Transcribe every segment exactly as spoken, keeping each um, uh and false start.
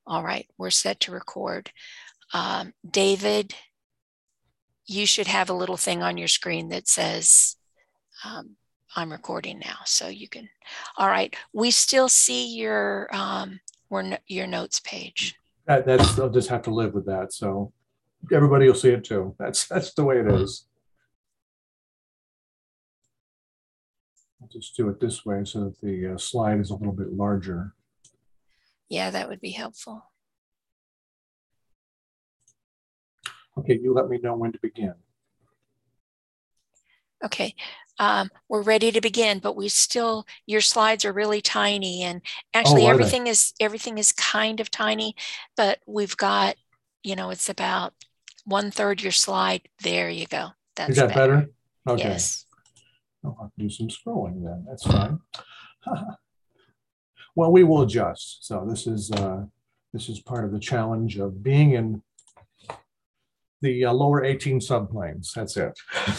All right, we're set to record. Um, David, you should have a little thing on your screen that says um, I'm recording now, so you can. All right, we still see your um, your notes page. That, that's I'll just have to live with that. So everybody will see it too. That's that's the way it is. I'll just do it this way so that the uh, slide is a little bit larger. Yeah, that would be helpful. Okay, you let me know when to begin. Okay, um, we're ready to begin, but we still, your slides are really tiny, and actually oh, everything they? is everything is kind of tiny, but we've got, you know, it's about one third your slide. There you go. That's is that better? better? Okay. Yes. I'll have to do some scrolling then. That's fine. Well, we will adjust. So this is uh, this is part of the challenge of being in the uh, lower eighteen subplanes. That's it.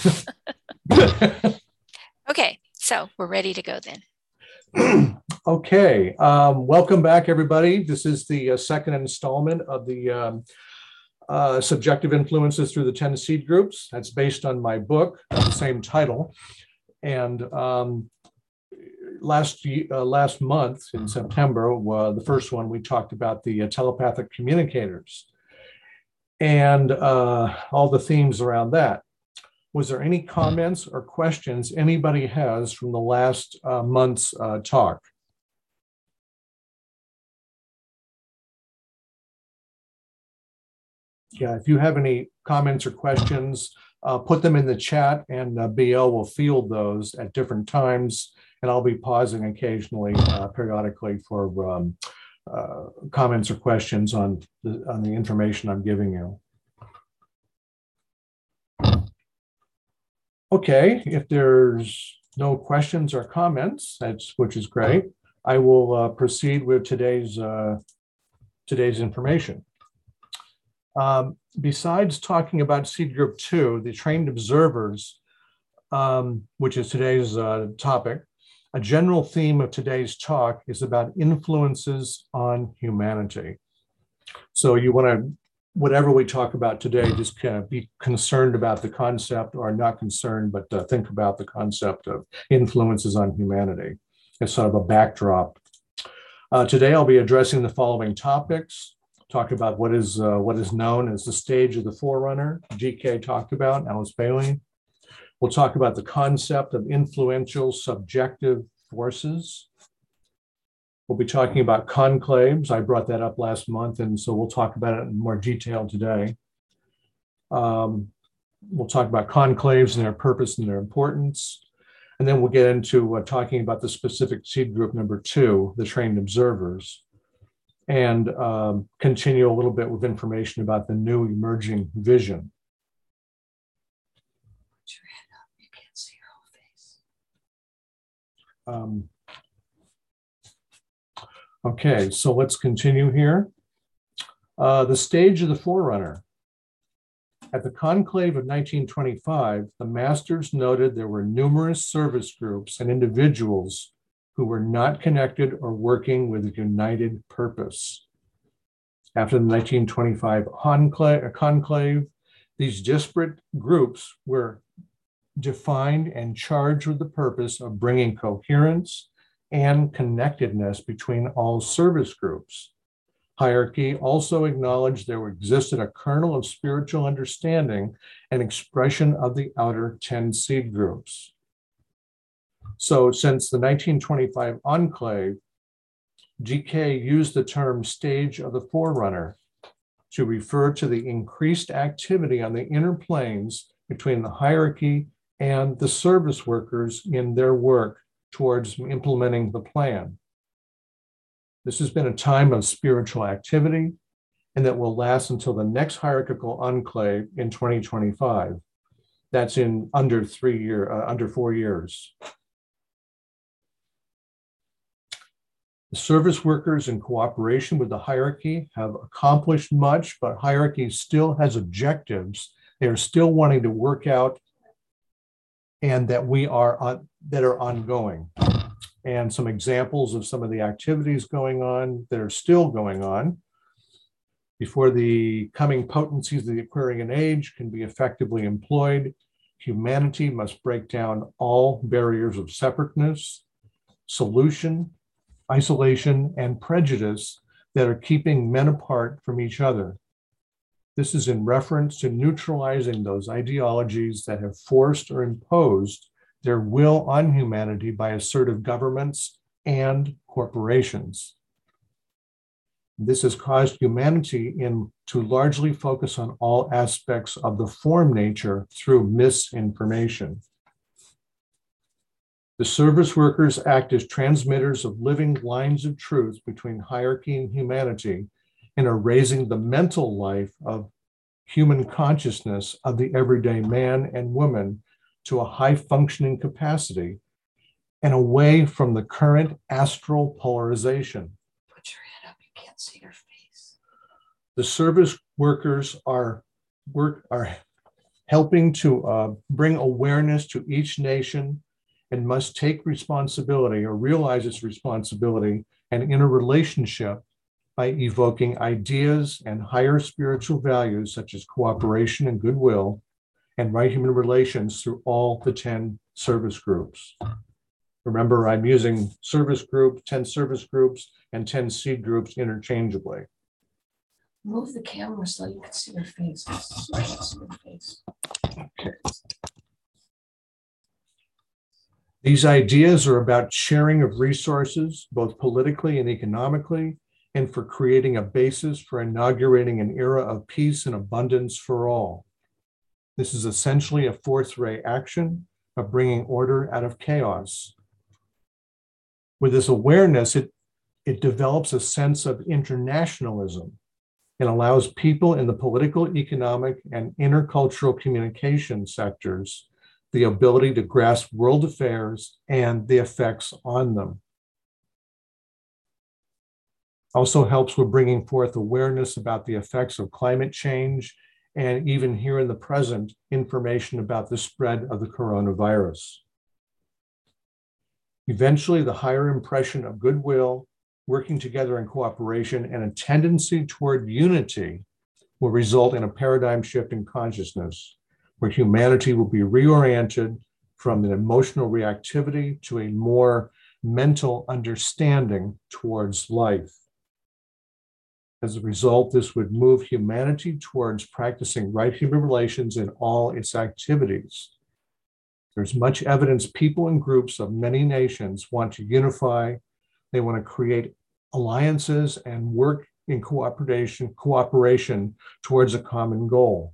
Okay, so we're ready to go then. Okay, um, welcome back, everybody. This is the uh, second installment of the um, uh, Subjective Influences Through the ten Seed Groups. That's based on my book of the same title. And um, last uh, last month in September, uh, the first one, we talked about the uh, telepathic communicators and uh, all the themes around that. Was there any comments or questions anybody has from the last uh, month's uh, talk? Yeah, if you have any comments or questions, uh, put them in the chat, and uh, B L will field those at different times, and I'll be pausing occasionally, uh, periodically, for um, uh, comments or questions on the, on the information I'm giving you. Okay, if there's no questions or comments, that's which is great, I will uh, proceed with today's uh, today's information. Um, besides talking about Seed Group two, the trained observers, um, which is today's uh, topic, a general theme of today's talk is about influences on humanity. So you want to, whatever we talk about today, just kind of be concerned about the concept, or not concerned, but uh, think about the concept of influences on humanity as sort of a backdrop. Uh, today, I'll be addressing the following topics. Talk about what is uh, what is known as the stage of the forerunner. G K talked about, Alice Bailey. We'll talk about the concept of influential subjective forces. We'll be talking about conclaves. I brought that up last month, and so we'll talk about it in more detail today. Um, we'll talk about conclaves and their purpose and their importance. And then we'll get into uh, talking about the specific seed group number two, the trained observers, and um, continue a little bit with information about the new emerging vision. Put your head up. You can't see your whole face. Um, Okay, so let's continue here. Uh, the stage of the forerunner. At the conclave of nineteen twenty-five, the masters noted there were numerous service groups and individuals who were not connected or working with a united purpose. After the nineteen twenty-five conclave, conclave, these disparate groups were defined and charged with the purpose of bringing coherence and connectedness between all service groups. Hierarchy also acknowledged there existed a kernel of spiritual understanding and expression of the outer ten seed groups. So since the nineteen twenty-five enclave, G K used the term stage of the forerunner to refer to the increased activity on the inner planes between the hierarchy and the service workers in their work towards implementing the plan. This has been a time of spiritual activity, and that will last until the next hierarchical enclave in twenty twenty-five. That's in under three year, uh, under four years. The service workers, in cooperation with the hierarchy, have accomplished much, but hierarchy still has objectives. They are still wanting to work out, and that we are on, that are ongoing. And some examples of some of the activities going on that are still going on Before the coming potencies of the Aquarian age can be effectively employed, humanity must break down all barriers of separateness, solution, isolation, and prejudice that are keeping men apart from each other. This is in reference to neutralizing those ideologies that have forced or imposed their will on humanity by assertive governments and corporations. This has caused humanity in, to largely focus on all aspects of the form nature through misinformation. The service workers act as transmitters of living lines of truth between hierarchy and humanity and are raising the mental life of human consciousness of the everyday man and woman to a high functioning capacity and away from the current astral polarization. Put your head up, you can't see your face. The service workers are, work, are helping to uh, bring awareness to each nation and must take responsibility or realize its responsibility and in a relationship by evoking ideas and higher spiritual values such as cooperation and goodwill and right human relations through all the ten service groups. Remember, I'm using service group, ten service groups, and ten seed groups interchangeably. Move the camera so you can see your face. So I can see your face. Okay. These ideas are about sharing of resources, both politically and economically, and for creating a basis for inaugurating an era of peace and abundance for all. This is essentially a fourth ray action of bringing order out of chaos. With this awareness, it, it develops a sense of internationalism and allows people in the political, economic, and intercultural communication sectors the ability to grasp world affairs and the effects on them. Also helps with bringing forth awareness about the effects of climate change and even here in the present, information about the spread of the coronavirus. Eventually, the higher impression of goodwill, working together in cooperation, and a tendency toward unity will result in a paradigm shift in consciousness, where humanity will be reoriented from an emotional reactivity to a more mental understanding towards life. As a result, this would move humanity towards practicing right human relations in all its activities. There's much evidence people and groups of many nations want to unify. They want to create alliances and work in cooperation, cooperation towards a common goal.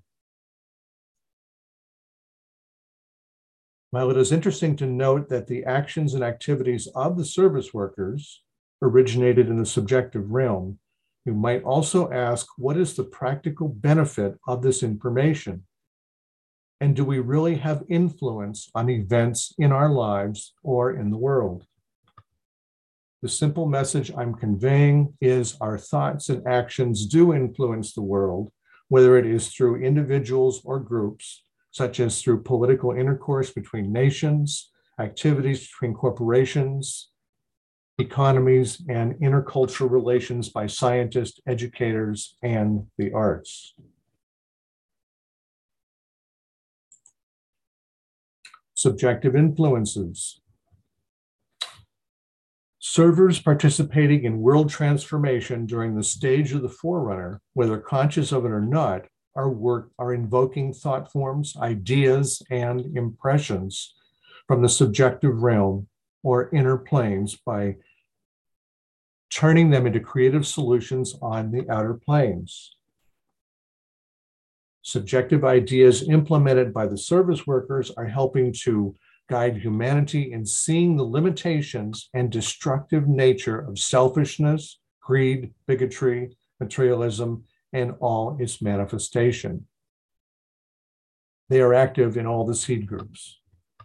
While it is interesting to note that the actions and activities of the service workers originated in the subjective realm, we might also ask, what is the practical benefit of this information? And do we really have influence on events in our lives or in the world? The simple message I'm conveying is our thoughts and actions do influence the world, whether it is through individuals or groups, such as through political intercourse between nations, activities between corporations, economies, and intercultural relations by scientists, educators, and the arts. Subjective influences. Servers participating in world transformation during the stage of the forerunner, whether conscious of it or not, are work are invoking thought forms, ideas, and impressions from the subjective realm or inner planes by turning them into creative solutions on the outer planes. Subjective ideas implemented by the service workers are helping to guide humanity in seeing the limitations and destructive nature of selfishness, greed, bigotry, materialism, and all its manifestation. They are active in all the seed groups.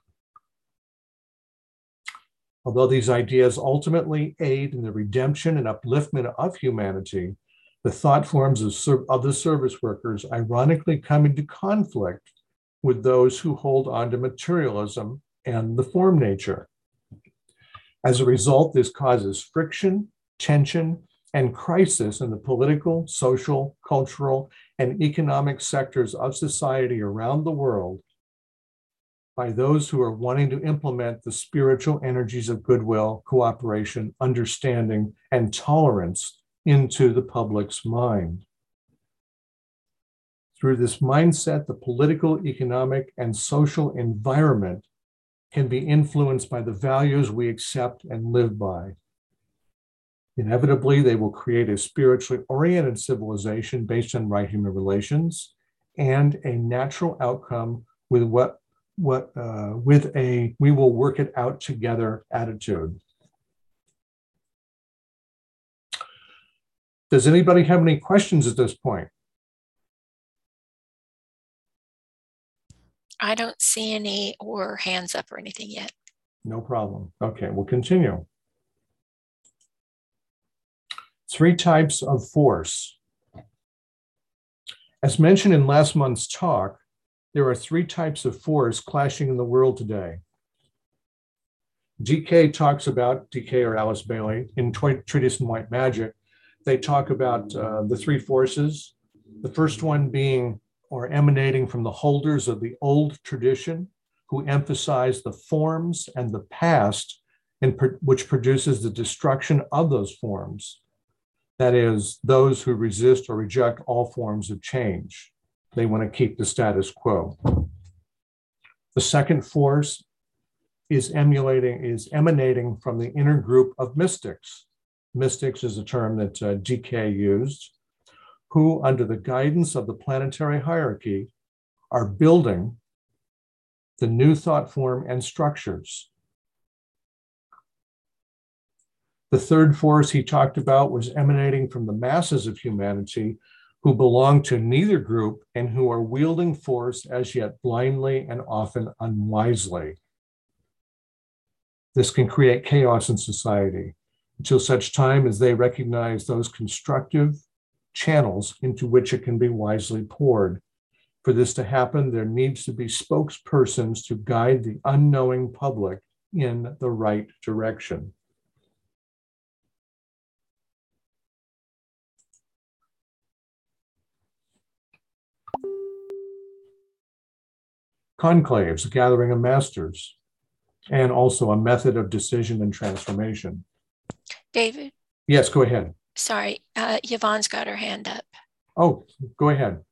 Although these ideas ultimately aid in the redemption and upliftment of humanity, the thought forms of, of the service workers ironically come into conflict with those who hold on to materialism and the form nature. As a result, this causes friction, tension, and crisis in the political, social, cultural, and economic sectors of society around the world by those who are wanting to implement the spiritual energies of goodwill, cooperation, understanding, and tolerance into the public's mind. Through this mindset, the political, economic, and social environment can be influenced by the values we accept and live by. Inevitably, they will create a spiritually oriented civilization based on right human relations and a natural outcome with what, what uh, with a we will work it out together attitude. Does anybody have any questions at this point? I don't see any or hands up or anything yet. No problem. Okay, we'll continue. Three types of force. As mentioned in last month's talk, there are three types of force clashing in the world today. D K talks about, D K or Alice Bailey, in Treatise on White Magic, they talk about uh, the three forces. The first one being or emanating from the holders of the old tradition, who emphasize the forms and the past, in pro- which produces the destruction of those forms. That is, those who resist or reject all forms of change. They want to keep the status quo. The second force is emulating, is emanating from the inner group of mystics. Mystics is a term that uh, D K used, who, under the guidance of the planetary hierarchy, are building the new thought form and structures. The third force he talked about was emanating from the masses of humanity who belong to neither group and who are wielding force as yet blindly and often unwisely. This can create chaos in society until such time as they recognize those constructive channels into which it can be wisely poured. For this to happen, there needs to be spokespersons to guide the unknowing public in the right direction. Conclaves, a gathering of masters, and also a method of decision and transformation. David? Yes, go ahead. Sorry, uh, Yvonne's got her hand up. Oh, go ahead.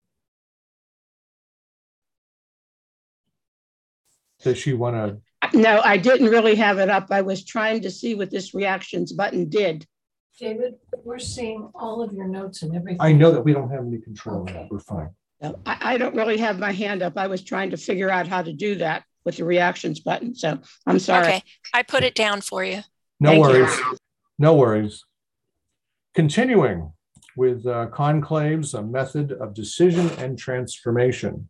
Does she want to? No, I didn't really have it up. I was trying to see what this reactions button did. David, we're seeing all of your notes and everything. I know that we don't have any control Okay. of that. We're fine. No, I, I don't really have my hand up. I was trying to figure out how to do that with the reactions button. So I'm sorry. Okay, I put it down for you. No Thank worries. you. No worries. Continuing with uh, conclaves, a method of decision and transformation.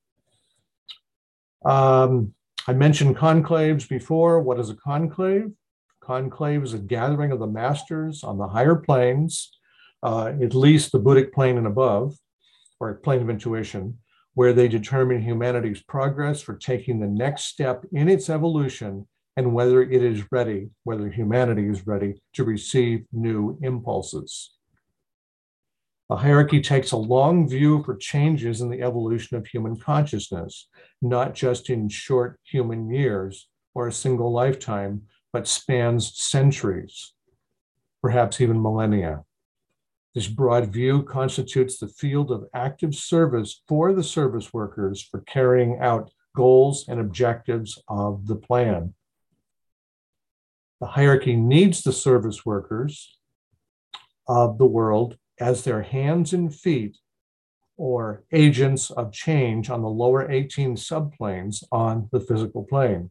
Um, I mentioned conclaves before. What is a conclave? Conclave is a gathering of the masters on the higher planes, uh, at least the Buddhic plane and above, or plane of intuition, where they determine humanity's progress for taking the next step in its evolution and whether it is ready, whether humanity is ready to receive new impulses. A hierarchy takes a long view for changes in the evolution of human consciousness, not just in short human years or a single lifetime, but spans centuries, perhaps even millennia. This broad view constitutes the field of active service for the service workers for carrying out goals and objectives of the plan. The hierarchy needs the service workers of the world as their hands and feet or agents of change on the lower eighteen subplanes on the physical plane.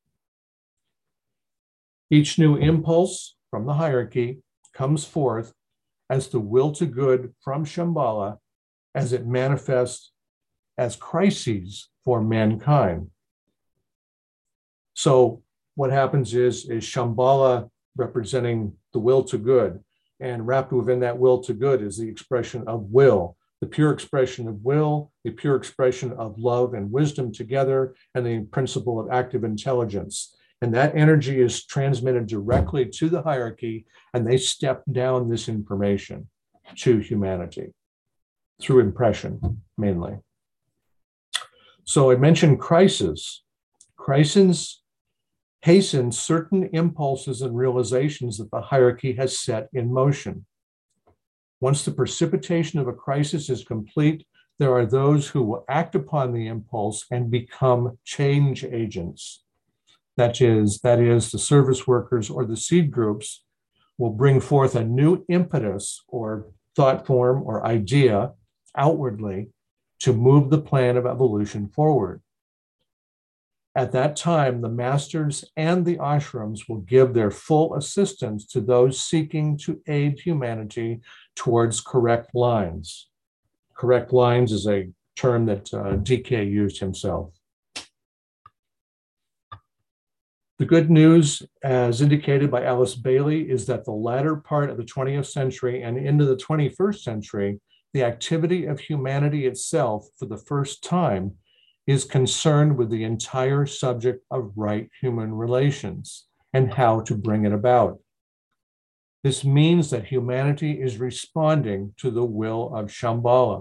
Each new impulse from the hierarchy comes forth as the will to good from Shambhala as it manifests as crises for mankind. So what happens is, is Shambhala representing the will to good, and wrapped within that will to good is the expression of will, the pure expression of will, the pure expression of love and wisdom together, and the principle of active intelligence. And that energy is transmitted directly to the hierarchy, and they step down this information to humanity through impression, mainly. So I mentioned crisis. Crisis hastens certain impulses and realizations that the hierarchy has set in motion. Once the precipitation of a crisis is complete, there are those who will act upon the impulse and become change agents. That is, that is, the service workers or the seed groups will bring forth a new impetus or thought form or idea outwardly to move the plan of evolution forward. At that time, the masters and the ashrams will give their full assistance to those seeking to aid humanity towards correct lines. Correct lines is a term that uh, D K used himself. The good news, as indicated by Alice Bailey, is that the latter part of the twentieth century and into the twenty-first century, the activity of humanity itself, for the first time, is concerned with the entire subject of right human relations and how to bring it about. This means that humanity is responding to the will of Shambhala.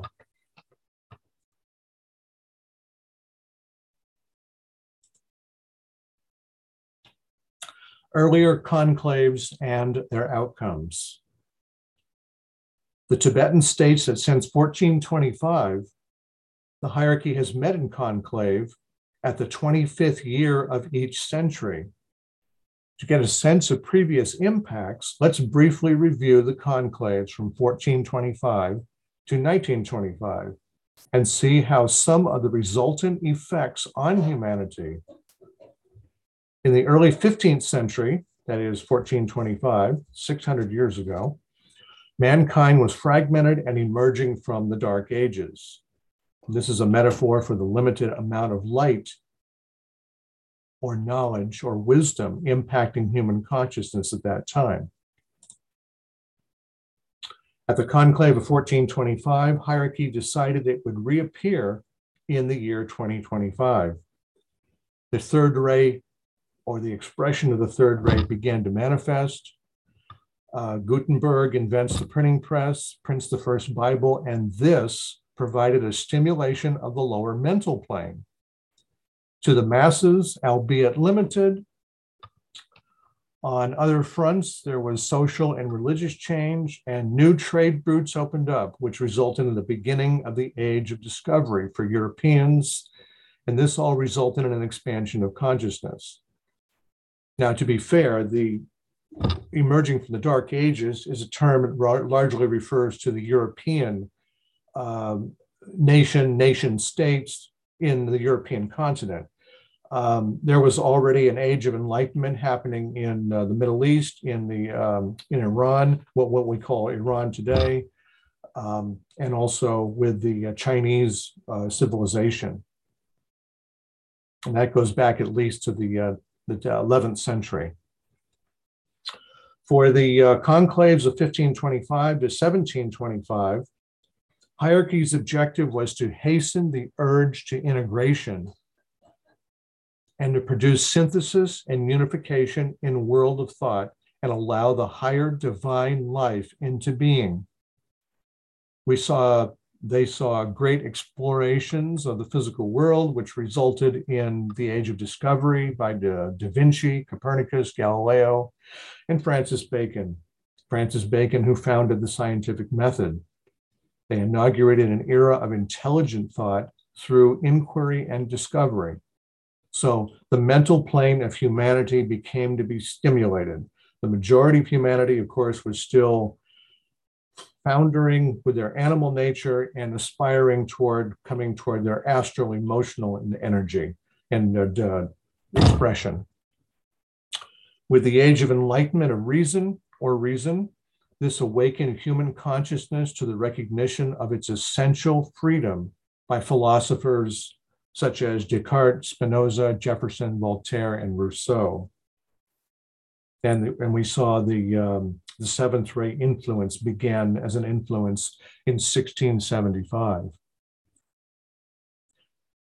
Earlier conclaves and their outcomes. The Tibetan states that since fourteen twenty-five, the hierarchy has met in conclave at the twenty-fifth year of each century. To get a sense of previous impacts, let's briefly review the conclaves from fourteen twenty-five to nineteen twenty-five and see how some of the resultant effects on humanity. In the early fifteenth century, that is fourteen twenty-five, six hundred years ago, mankind was fragmented and emerging from the Dark Ages. This is a metaphor for the limited amount of light or knowledge or wisdom impacting human consciousness at that time. At the conclave of fourteen twenty-five, hierarchy decided it would reappear in the year twenty twenty-five. The third ray, or the expression of the third ray, began to manifest. Uh, Gutenberg invents the printing press, prints the first Bible, and this provided a stimulation of the lower mental plane. To the masses, albeit limited, on other fronts, there was social and religious change, and new trade routes opened up, which resulted in the beginning of the age of discovery for Europeans, and this all resulted in an expansion of consciousness. Now, to be fair, the emerging from the Dark Ages is a term that largely refers to the European um, nation, nation states in the European continent. Um, there was already an age of enlightenment happening in uh, the Middle East, in the um, in Iran, what, what we call Iran today, um, and also with the uh, Chinese uh, civilization. And that goes back at least to the, uh, the eleventh century. For the uh, conclaves of fifteen twenty-five to seventeen twenty-five, hierarchy's objective was to hasten the urge to integration and to produce synthesis and unification in world of thought and allow the higher divine life into being. We saw, they saw great explorations of the physical world, which resulted in the Age of Discovery by Da, da Vinci, Copernicus, Galileo, and Francis Bacon. Francis Bacon, who founded the scientific method. They inaugurated an era of intelligent thought through inquiry and discovery. So the mental plane of humanity became to be stimulated. The majority of humanity, of course, was still foundering with their animal nature and aspiring toward coming toward their astral, emotional energy and uh, expression. With the age of enlightenment of reason or reason, this awakened human consciousness to the recognition of its essential freedom by philosophers such as Descartes, Spinoza, Jefferson, Voltaire, and Rousseau. And, and we saw the, um, the seventh ray influence began as an influence in sixteen seventy-five.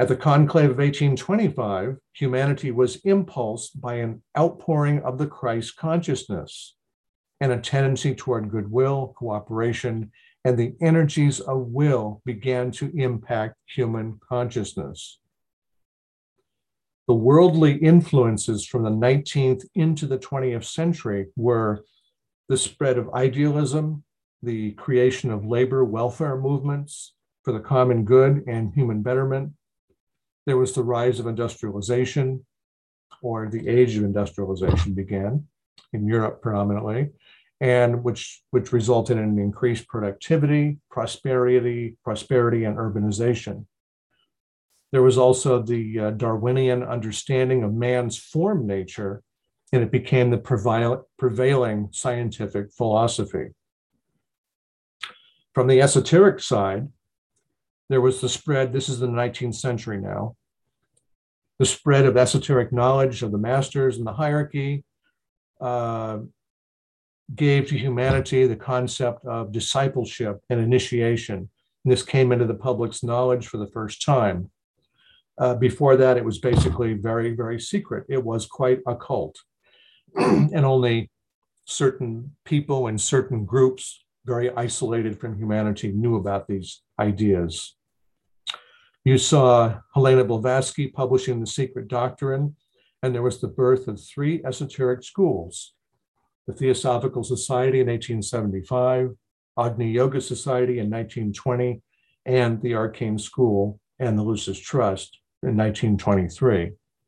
At the conclave of eighteen twenty-five, humanity was impulsed by an outpouring of the Christ consciousness and a tendency toward goodwill, cooperation, and the energies of will began to impact human consciousness. The worldly influences from the nineteenth into the twentieth century were the spread of idealism, the creation of labor welfare movements for the common good and human betterment. There was the rise of industrialization, or the age of industrialization began in Europe predominantly, and which, which resulted in increased productivity, prosperity, prosperity, and urbanization. There was also the uh, Darwinian understanding of man's form nature, and it became the prevail- prevailing scientific philosophy. From the esoteric side, there was the spread, this is the nineteenth century now, the spread of esoteric knowledge of the masters and the hierarchy uh, gave to humanity the concept of discipleship and initiation. And this came into the public's knowledge for the first time. Uh, before that, it was basically very, very secret. It was quite occult. And only certain people and certain groups, very isolated from humanity, knew about these ideas. You saw Helena Blavatsky publishing The Secret Doctrine, and there was the birth of three esoteric schools: the Theosophical Society in eighteen seventy-five, Agni Yoga Society in nineteen twenty, and the Arcane School and the Lucis Trust in nineteen twenty-three.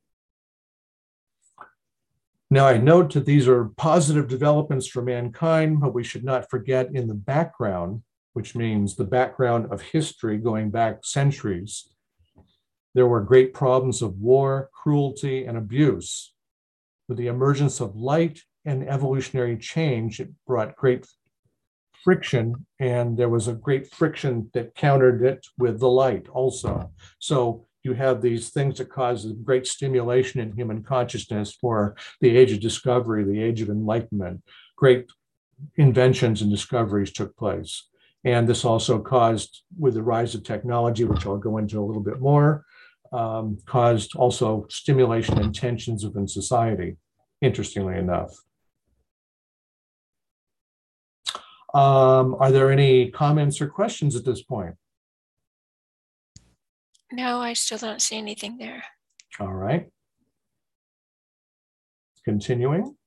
Now, I note that these are positive developments for mankind, but we should not forget in the background, which means the background of history going back centuries, there were great problems of war, cruelty, and abuse. With the emergence of light and evolutionary change, it brought great friction, and there was a great friction that countered it with the light also. So you have these things that cause great stimulation in human consciousness for the age of discovery, the age of enlightenment. Great inventions and discoveries took place. And this also caused, with the rise of technology, which I'll go into a little bit more, um, caused also stimulation and tensions within society, interestingly enough. Um, are there any comments or questions at this point? No, I still don't see anything there. All right. Continuing.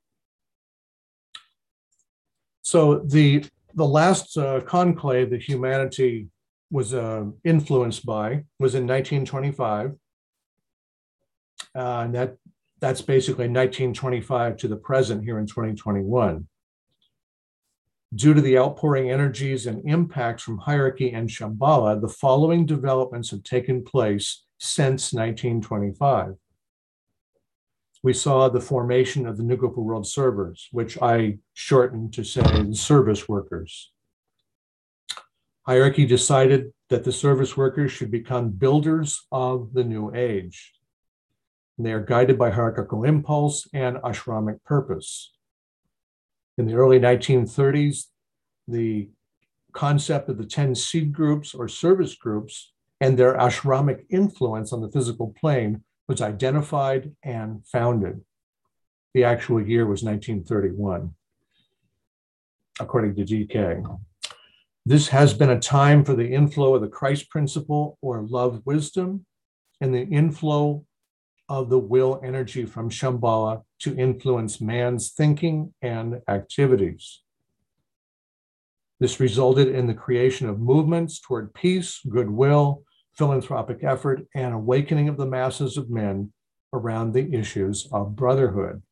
So the, the last uh, conclave that humanity was uh, influenced by was in nineteen twenty-five. Uh, and that, that's basically nineteen twenty-five to the present here in twenty twenty-one. Due to the outpouring energies and impacts from hierarchy and Shambhala, the following developments have taken place since nineteen twenty-five. We saw the formation of the Nuclear World Servers, which I shortened to say the service workers. Hierarchy decided that the service workers should become builders of the new age. And they are guided by hierarchical impulse and ashramic purpose. In the early nineteen thirties, the concept of the ten seed groups or service groups and their ashramic influence on the physical plane was identified and founded. The actual year was nineteen thirty-one, according to G K. This has been a time for the inflow of the Christ principle or love wisdom and the inflow of the will energy from Shambhala to influence man's thinking and activities. This resulted in the creation of movements toward peace, goodwill, philanthropic effort, and awakening of the masses of men around the issues of brotherhood.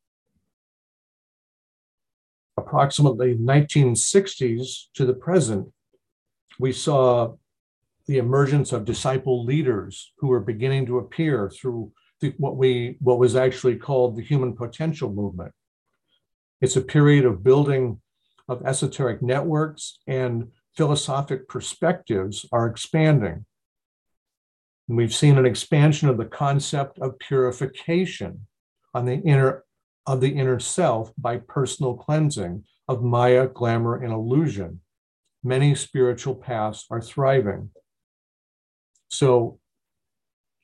Approximately nineteen sixties to the present, we saw the emergence of disciple leaders who were beginning to appear through the, what we what was actually called the human potential movement. It's a period of building of esoteric networks, and philosophic perspectives are expanding. And we've seen an expansion of the concept of purification on the inner of the inner self by personal cleansing of Maya, glamour, and illusion. Many spiritual paths are thriving. So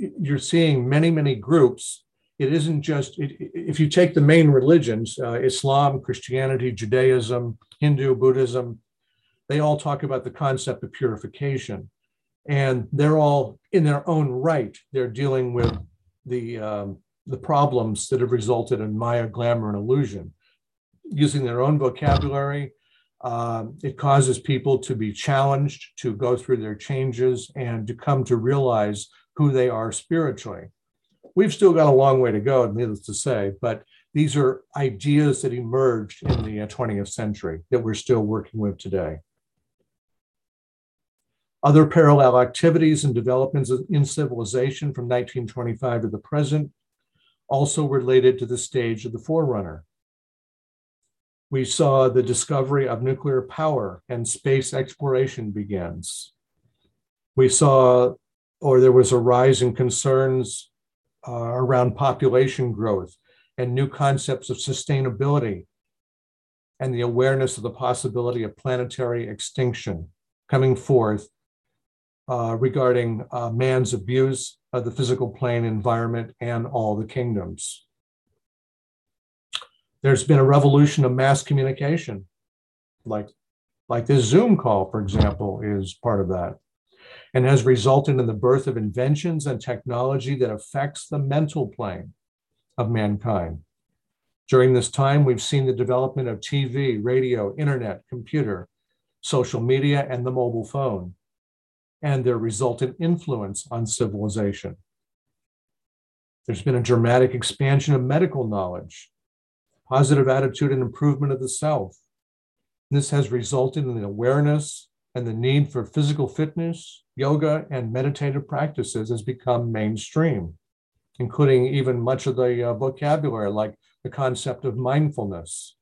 you're seeing many, many groups. It isn't just, it, if you take the main religions, uh, Islam, Christianity, Judaism, Hindu, Buddhism, they all talk about the concept of purification. And they're all in their own right. They're dealing with the, um, the problems that have resulted in Maya, glamour, and illusion. Using their own vocabulary, uh, it causes people to be challenged, to go through their changes, and to come to realize who they are spiritually. We've still got a long way to go, needless to say, but these are ideas that emerged in the twentieth century that we're still working with today. Other parallel activities and developments in civilization from nineteen twenty-five to the present also related to the stage of the Forerunner. We saw the discovery of nuclear power and space exploration begins. We saw, or there was a rise in concerns uh, around population growth and new concepts of sustainability and the awareness of the possibility of planetary extinction coming forth uh, regarding uh, man's abuse of the physical plane, environment, and all the kingdoms. There's been a revolution of mass communication, like, like this Zoom call, for example, is part of that, and has resulted in the birth of inventions and technology that affects the mental plane of mankind. During this time, we've seen the development of T V, radio, internet, computer, social media, and the mobile phone, and their resultant influence on civilization. There's been a dramatic expansion of medical knowledge, positive attitude and improvement of the self. This has resulted in the awareness and the need for physical fitness, yoga, and meditative practices has become mainstream, including even much of the uh, vocabulary, like the concept of mindfulness.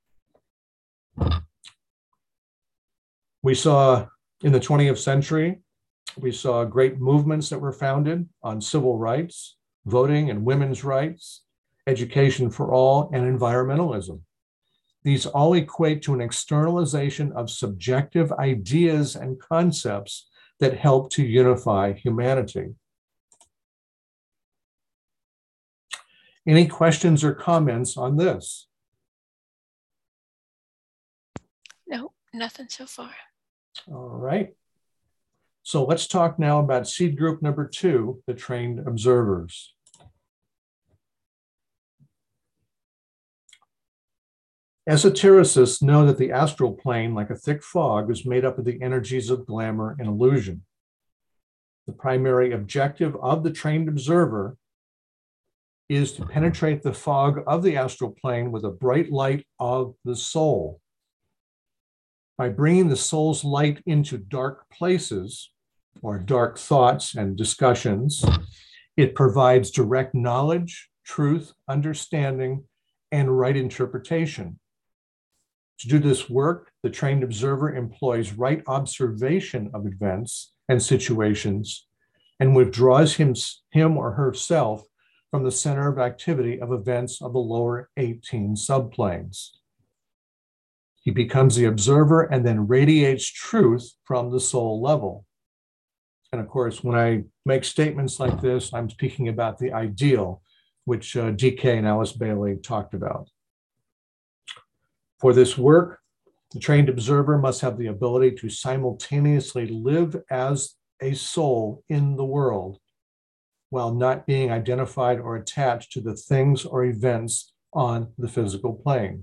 We saw in the twentieth century, we saw great movements that were founded on civil rights, voting and women's rights, education for all, and environmentalism. These all equate to an externalization of subjective ideas and concepts that help to unify humanity. Any questions or comments on this? No, nothing so far. All right. So let's talk now about seed group number two, the trained observers. Esotericists know that the astral plane, like a thick fog, is made up of the energies of glamour and illusion. The primary objective of the trained observer is to penetrate the fog of the astral plane with a bright light of the soul. By bringing the soul's light into dark places, or dark thoughts and discussions, it provides direct knowledge, truth, understanding, and right interpretation. To do this work, the trained observer employs right observation of events and situations and withdraws him, him or herself from the center of activity of events of the lower eighteen subplanes. He becomes the observer and then radiates truth from the soul level. And of course, when I make statements like this, I'm speaking about the ideal, which uh, D K and Alice Bailey talked about. For this work, the trained observer must have the ability to simultaneously live as a soul in the world while not being identified or attached to the things or events on the physical plane.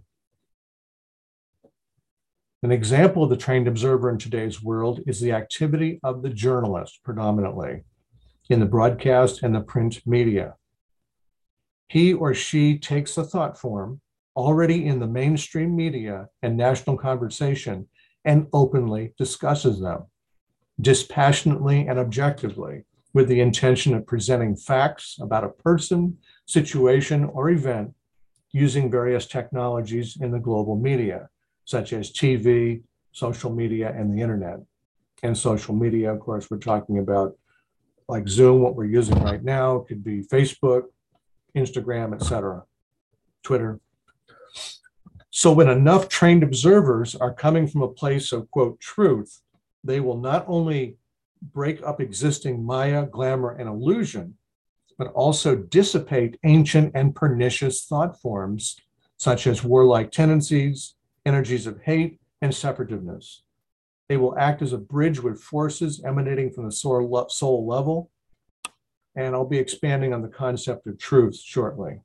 An example of the trained observer in today's world is the activity of the journalist, predominantly in the broadcast and the print media. He or she takes the thought form already in the mainstream media and national conversation and openly discusses them, dispassionately and objectively, with the intention of presenting facts about a person, situation, or event using various technologies in the global media, such as T V, social media, and the internet. And social media, of course, we're talking about like Zoom, what we're using right now, could be Facebook, Instagram, et cetera, Twitter. So when enough trained observers are coming from a place of, quote, truth, they will not only break up existing Maya, glamour, and illusion, but also dissipate ancient and pernicious thought forms, such as warlike tendencies, energies of hate, and separativeness. They will act as a bridge with forces emanating from the soul level, and I'll be expanding on the concept of truth shortly.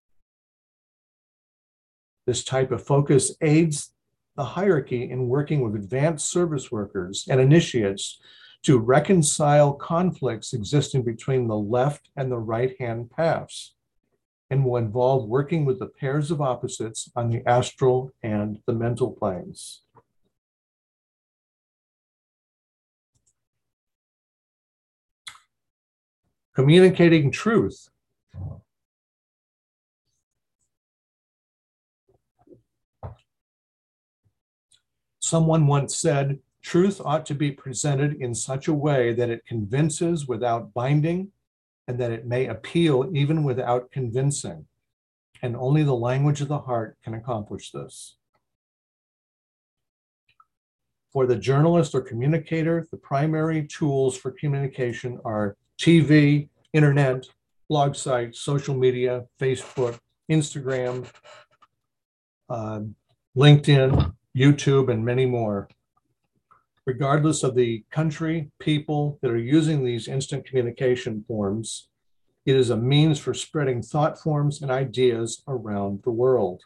This type of focus aids the hierarchy in working with advanced service workers and initiates to reconcile conflicts existing between the left and the right-hand paths, and will involve working with the pairs of opposites on the astral and the mental planes. Communicating truth. Someone once said, truth ought to be presented in such a way that it convinces without binding, and that it may appeal even without convincing. And only the language of the heart can accomplish this. For the journalist or communicator, the primary tools for communication are T V, internet, blog sites, social media, Facebook, Instagram, uh, LinkedIn, YouTube, and many more. Regardless of the country, people that are using these instant communication forms, it is a means for spreading thought forms and ideas around the world.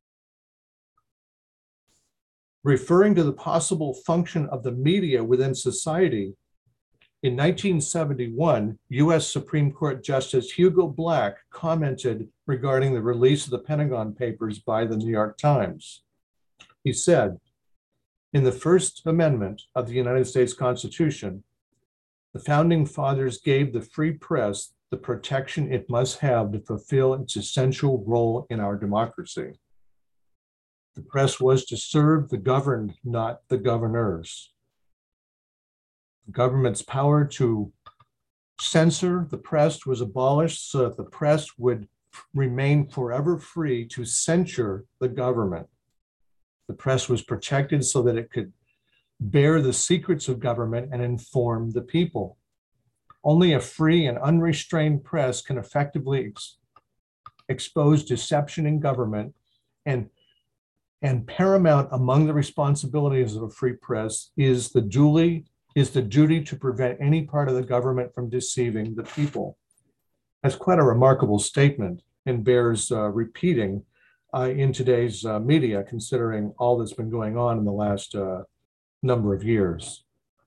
Referring to the possible function of the media within society, in nineteen seventy-one, U S Supreme Court Justice Hugo Black commented regarding the release of the Pentagon Papers by the New York Times. He said, in the First Amendment of the United States Constitution, the Founding Fathers gave the free press the protection it must have to fulfill its essential role in our democracy. The press was to serve the governed, not the governors. The government's power to censor the press was abolished so that the press would remain forever free to censure the government. The press was protected so that it could bear the secrets of government and inform the people. Only a free and unrestrained press can effectively ex- expose deception in government, and, and paramount among the responsibilities of a free press is the duly is the duty to prevent any part of the government from deceiving the people. That's quite a remarkable statement and bears uh, repeating uh, in today's uh, media, considering all that's been going on in the last uh, number of years.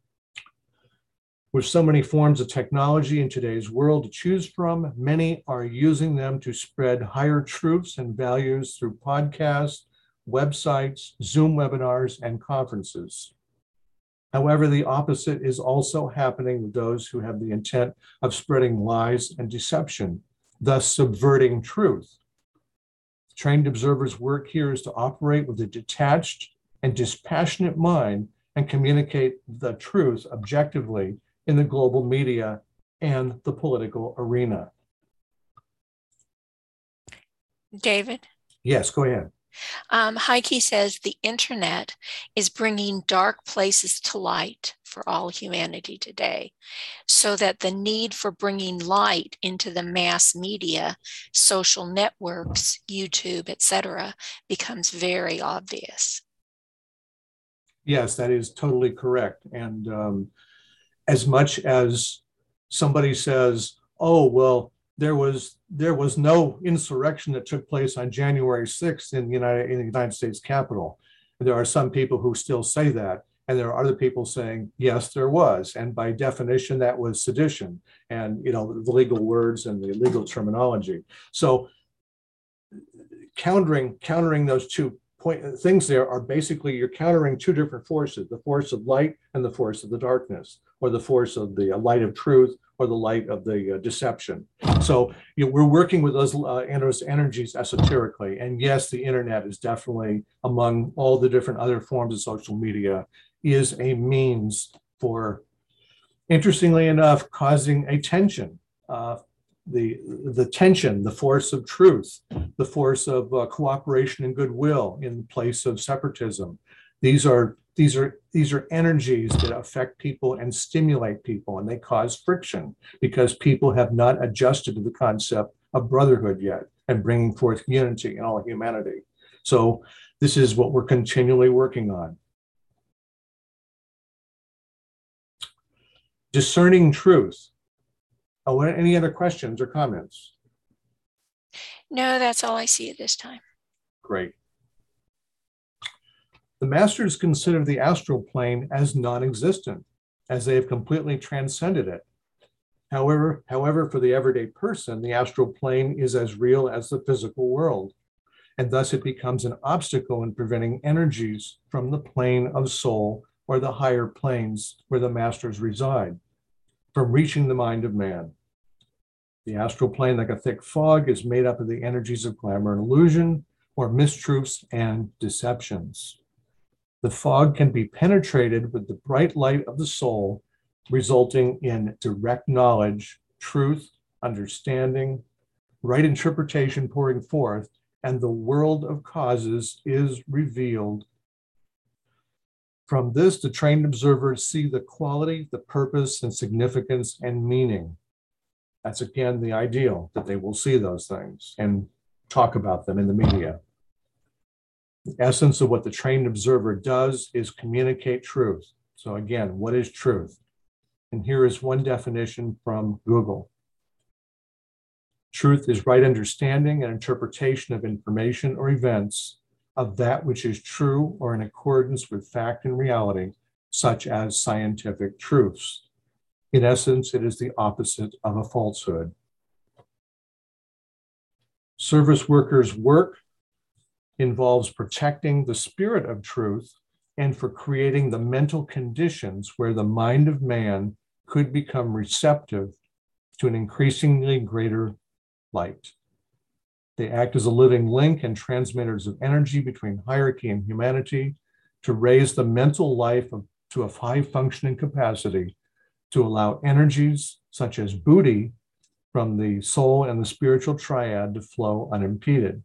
With so many forms of technology in today's world to choose from, many are using them to spread higher truths and values through podcasts, websites, Zoom webinars, and conferences. However, the opposite is also happening with those who have the intent of spreading lies and deception, thus subverting truth. Trained observers' work here is to operate with a detached and dispassionate mind and communicate the truth objectively in the global media and the political arena. David? Yes, go ahead. Um, Heike says the internet is bringing dark places to light for all humanity today, so that the need for bringing light into the mass media, social networks, YouTube, et cetera, becomes very obvious. Yes, that is totally correct. And um, as much as somebody says, oh, well, there was there was no insurrection that took place on January sixth in the United in the United States Capitol. And there are some people who still say that, and there are other people saying, yes, there was. And by definition, that was sedition, and you know, the legal words and the legal terminology. So countering countering those two point things there are basically you're countering two different forces: the force of light and the force of the darkness, or the force of the light of truth or the light of the uh, deception. So you know, we're working with those uh, energies esoterically. And yes, the internet is definitely, among all the different other forms of social media, is a means for, interestingly enough, causing a tension. Uh, the, the tension, the force of truth, the force of uh, cooperation and goodwill in place of separatism. These are these are these are energies that affect people and stimulate people, and they cause friction because people have not adjusted to the concept of brotherhood yet and bringing forth unity in all humanity. So this is what we're continually working on. Discerning truth. Oh, any other questions or comments? No, that's all I see at this time. Great. The masters consider the astral plane as non-existent, as they have completely transcended it. However, however, for the everyday person, the astral plane is as real as the physical world, and thus it becomes an obstacle in preventing energies from the plane of soul or the higher planes where the masters reside from reaching the mind of man. The astral plane, like a thick fog, is made up of the energies of glamour and illusion, or mistruths and deceptions. The fog can be penetrated with the bright light of the soul, resulting in direct knowledge, truth, understanding, right interpretation pouring forth, and the world of causes is revealed. From this, the trained observers see the quality, the purpose, and significance and meaning. That's again the ideal, that they will see those things and talk about them in the media. The essence of what the trained observer does is communicate truth. So again, what is truth? And here is one definition from Google. Truth is right understanding and interpretation of information or events of that which is true or in accordance with fact and reality, such as scientific truths. In essence, it is the opposite of a falsehood. Service workers' work involves protecting the spirit of truth and for creating the mental conditions where the mind of man could become receptive to an increasingly greater light. They act as a living link and transmitters of energy between hierarchy and humanity to raise the mental life of, to a high functioning capacity to allow energies such as buddhi from the soul and the spiritual triad to flow unimpeded.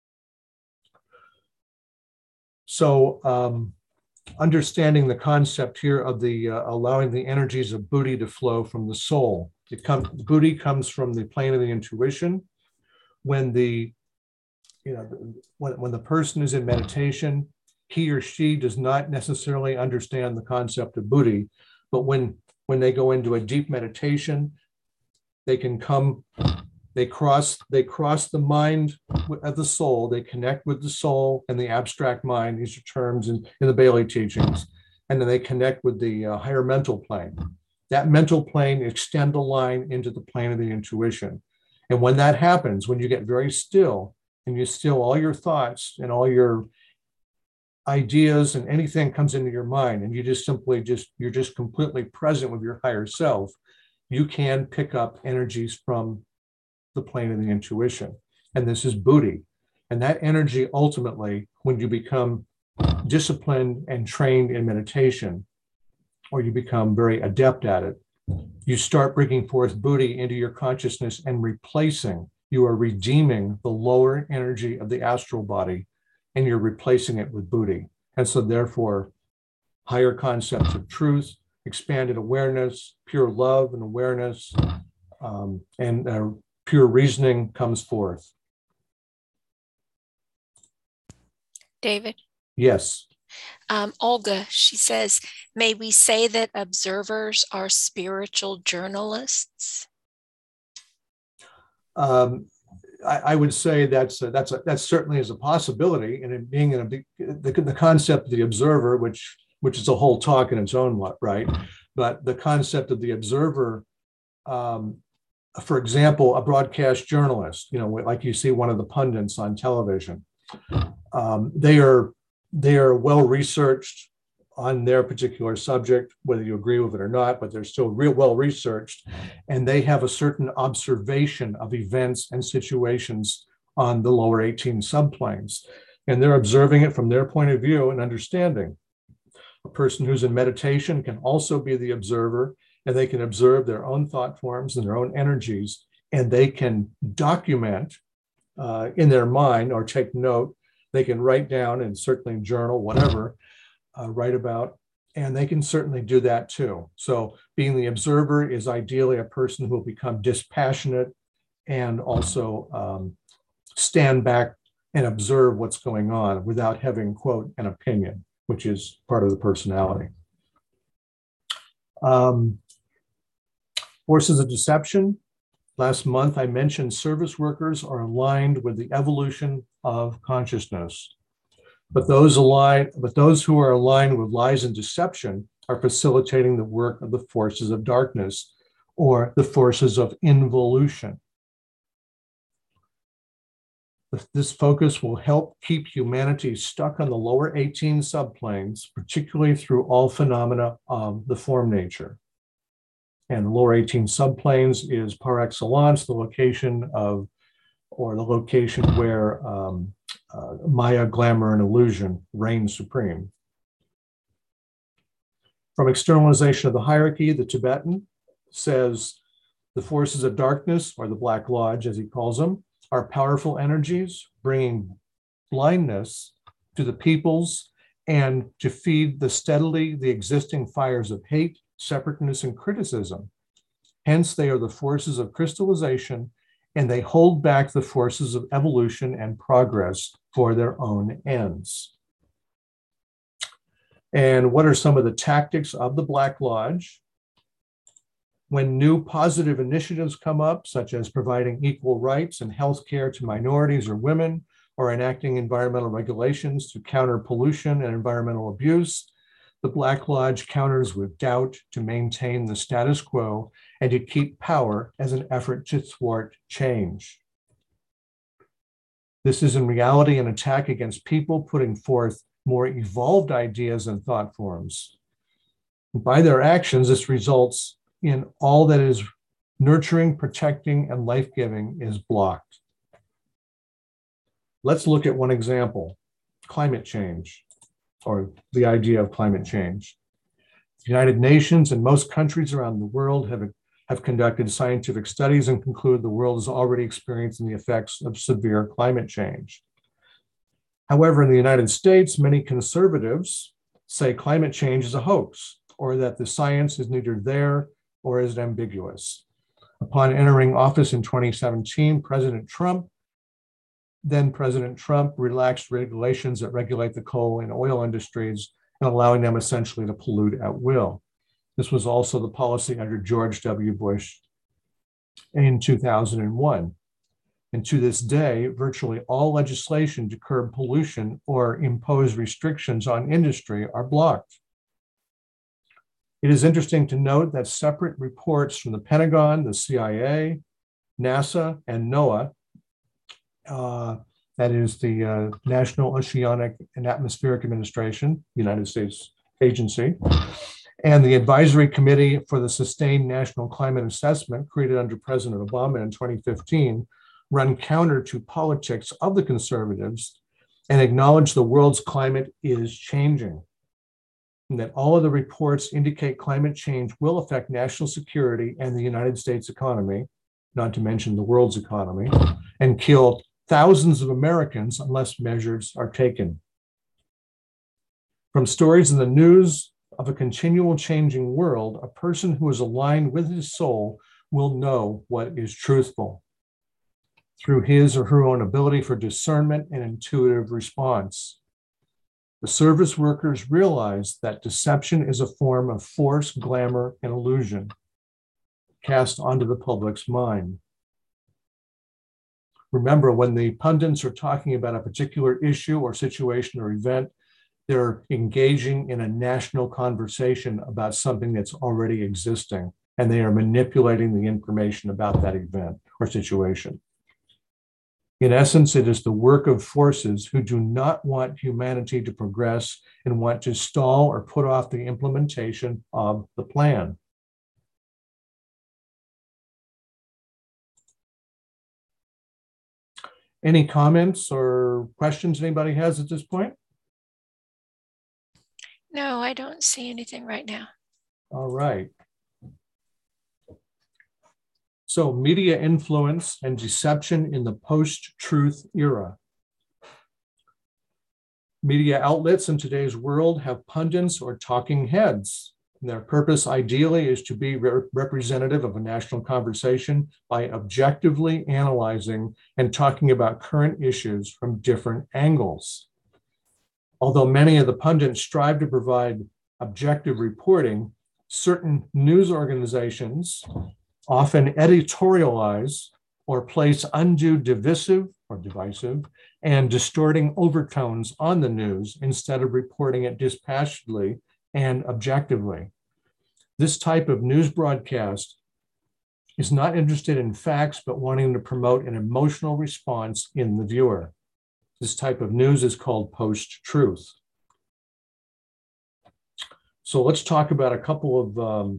So um, understanding the concept here of the uh, allowing the energies of buddhi to flow from the soul. It comes, buddhi comes from the plane of the intuition. When the, you know, when, when the person is in meditation, he or she does not necessarily understand the concept of buddhi, but when, when they go into a deep meditation, they can come, they cross, they cross the mind of the soul, they connect with the soul and the abstract mind, these are terms in, in the Bailey teachings, and then they connect with the uh, higher mental plane. That mental plane extend a line into the plane of the intuition. And when that happens, when you get very still and you still all your thoughts and all your ideas and anything comes into your mind, and you just simply just, you're just completely present with your higher self, you can pick up energies from the plane of the intuition. And this is buddhi. And that energy ultimately, when you become disciplined and trained in meditation, or you become very adept at it, you start bringing forth buddhi into your consciousness and replacing, you are redeeming the lower energy of the astral body, and you're replacing it with buddhi. And so therefore, higher concepts of truth, expanded awareness, pure love and awareness, um, and uh, pure reasoning comes forth. David? Yes. Um, Olga, she says, may we say that observers are spiritual journalists? Um, I, I would say that's a, that's a, that certainly is a possibility, and it being in a big, the, the concept of the observer, which which is a whole talk in its own right, but the concept of the observer, um, for example, a broadcast journalist, you know, like you see one of the pundits on television, um, they are they are well researched on their particular subject, whether you agree with it or not, but they're still real well researched, and they have a certain observation of events and situations on the lower eighteen subplanes, and they're observing it from their point of view and understanding. A person who's in meditation can also be the observer, and they can observe their own thought forms and their own energies, and they can document uh, in their mind or take note. They can write down and certainly journal, whatever, uh, write about, and they can certainly do that too. So being the observer is ideally a person who will become dispassionate and also um, stand back and observe what's going on without having, quote, an opinion, which is part of the personality. Um, forces of deception. Last month, I mentioned service workers are aligned with the evolution of consciousness. But those aligned, but those who are aligned with lies and deception are facilitating the work of the forces of darkness or the forces of involution. This focus will help keep humanity stuck on the lower eighteen subplanes, particularly through all phenomena of the form nature. And the lower eighteen subplanes is par excellence the location of, or the location where um, uh, Maya, glamour, and illusion reign supreme. From externalization of the hierarchy, the Tibetan says the forces of darkness, or the Black Lodge, as he calls them, are powerful energies bringing blindness to the peoples and to feed the steadily the existing fires of hate, separateness, and criticism. Hence, they are the forces of crystallization, and they hold back the forces of evolution and progress for their own ends. And what are some of the tactics of the Black Lodge? When new positive initiatives come up, such as providing equal rights and health care to minorities or women, or enacting environmental regulations to counter pollution and environmental abuse, the Black Lodge counters with doubt to maintain the status quo and to keep power as an effort to thwart change. This is in reality an attack against people putting forth more evolved ideas and thought forms. By their actions, this results in all that is nurturing, protecting, and life-giving is blocked. Let's look at one example, climate change, or the idea of climate change. The United Nations and most countries around the world have, have conducted scientific studies and conclude the world is already experiencing the effects of severe climate change. However, in the United States, many conservatives say climate change is a hoax, or that the science is neither there or is ambiguous. Upon entering office in twenty seventeen, President Trump, then President Trump relaxed regulations that regulate the coal and oil industries and allowing them essentially to pollute at will. This was also the policy under George W. Bush in two thousand one. And to this day, virtually all legislation to curb pollution or impose restrictions on industry are blocked. It is interesting to note that separate reports from the Pentagon, the C I A, NASA, and NOAA, uh, that is the uh, National Oceanic and Atmospheric Administration, United States agency, and the Advisory Committee for the Sustained National Climate Assessment, created under President Obama in twenty fifteen, run counter to politics of the conservatives and acknowledge the world's climate is changing, and that all of the reports indicate climate change will affect national security and the United States economy, not to mention the world's economy, and kill thousands of Americans unless measures are taken. From stories in the news of a continual changing world, a person who is aligned with his soul will know what is truthful through his or her own ability for discernment and intuitive response. The service workers realize that deception is a form of force, glamour, and illusion cast onto the public's mind. Remember, when the pundits are talking about a particular issue or situation or event, they're engaging in a national conversation about something that's already existing, and they are manipulating the information about that event or situation. In essence, it is the work of forces who do not want humanity to progress and want to stall or put off the implementation of the plan. Any comments or questions anybody has at this point? No, I don't see anything right now. All right. So, media influence and deception in the post-truth era. Media outlets in today's world have pundits or talking heads. And their purpose ideally is to be re- representative of a national conversation by objectively analyzing and talking about current issues from different angles. Although many of the pundits strive to provide objective reporting, certain news organizations often editorialize or place undue divisive or divisive and distorting overtones on the news instead of reporting it dispassionately and objectively. This type of news broadcast is not interested in facts, but wanting to promote an emotional response in the viewer. This type of news is called post-truth. So let's talk about a couple of um,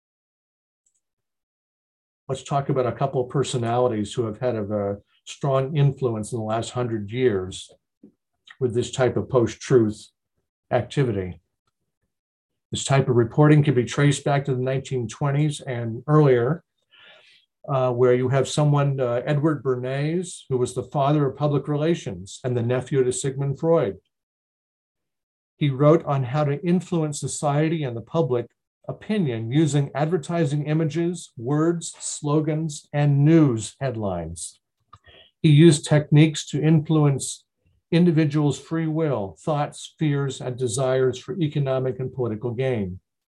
let's talk about a couple of personalities who have had a, a strong influence in the last hundred years with this type of post-truth activity. This type of reporting can be traced back to the nineteen twenties and earlier, uh, where you have someone, uh, Edward Bernays, who was the father of public relations and the nephew to Sigmund Freud. He wrote on how to influence society and the public opinion using advertising images, words, slogans, and news headlines. He used techniques to influence individuals' free will, thoughts, fears, and desires for economic and political gain.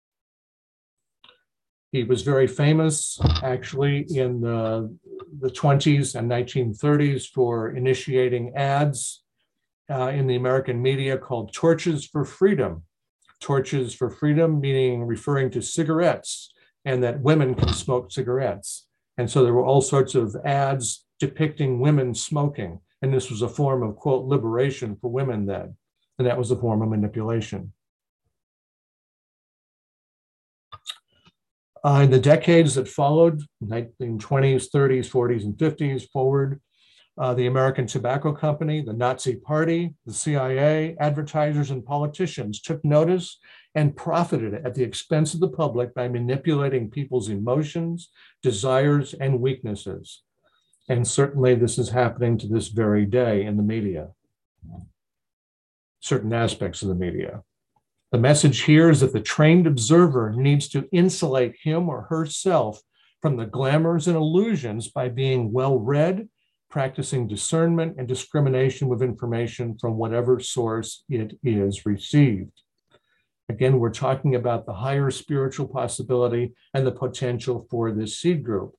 He was very famous, actually, in the, the twenties and nineteen thirties for initiating ads uh, in the American media called Torches for Freedom. Torches for Freedom, meaning referring to cigarettes and that women can smoke cigarettes. And so there were all sorts of ads depicting women smoking. And this was a form of, quote, liberation for women then. And that was a form of manipulation. Uh, in the decades that followed, nineteen twenties, thirties, forties, and fifties forward, uh, the American Tobacco Company, the Nazi Party, the C I A, advertisers, and politicians took notice and profited at the expense of the public by manipulating people's emotions, desires, and weaknesses. And certainly this is happening to this very day in the media, certain aspects of the media. The message here is that the trained observer needs to insulate him or herself from the glamours and illusions by being well-read, practicing discernment and discrimination with information from whatever source it is received. Again, we're talking about the higher spiritual possibility and the potential for this seed group.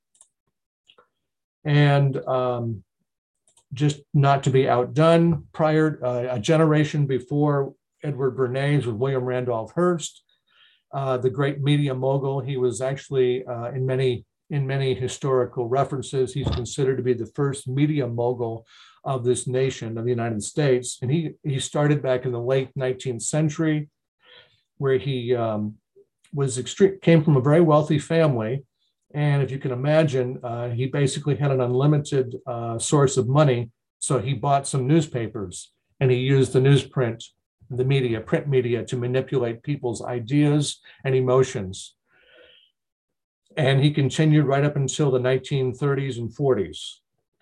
And um, just not to be outdone, prior, uh, a generation before Edward Bernays with William Randolph Hearst, uh, the great media mogul. He was actually uh, in many in many historical references, he's considered to be the first media mogul of this nation, of the United States. And he, he started back in the late nineteenth century, where he um, was extreme, came from a very wealthy family. And if you can imagine, uh, he basically had an unlimited uh, source of money. So he bought some newspapers and he used the newsprint, the media, print media, to manipulate people's ideas and emotions. And he continued right up until the nineteen thirties and forties.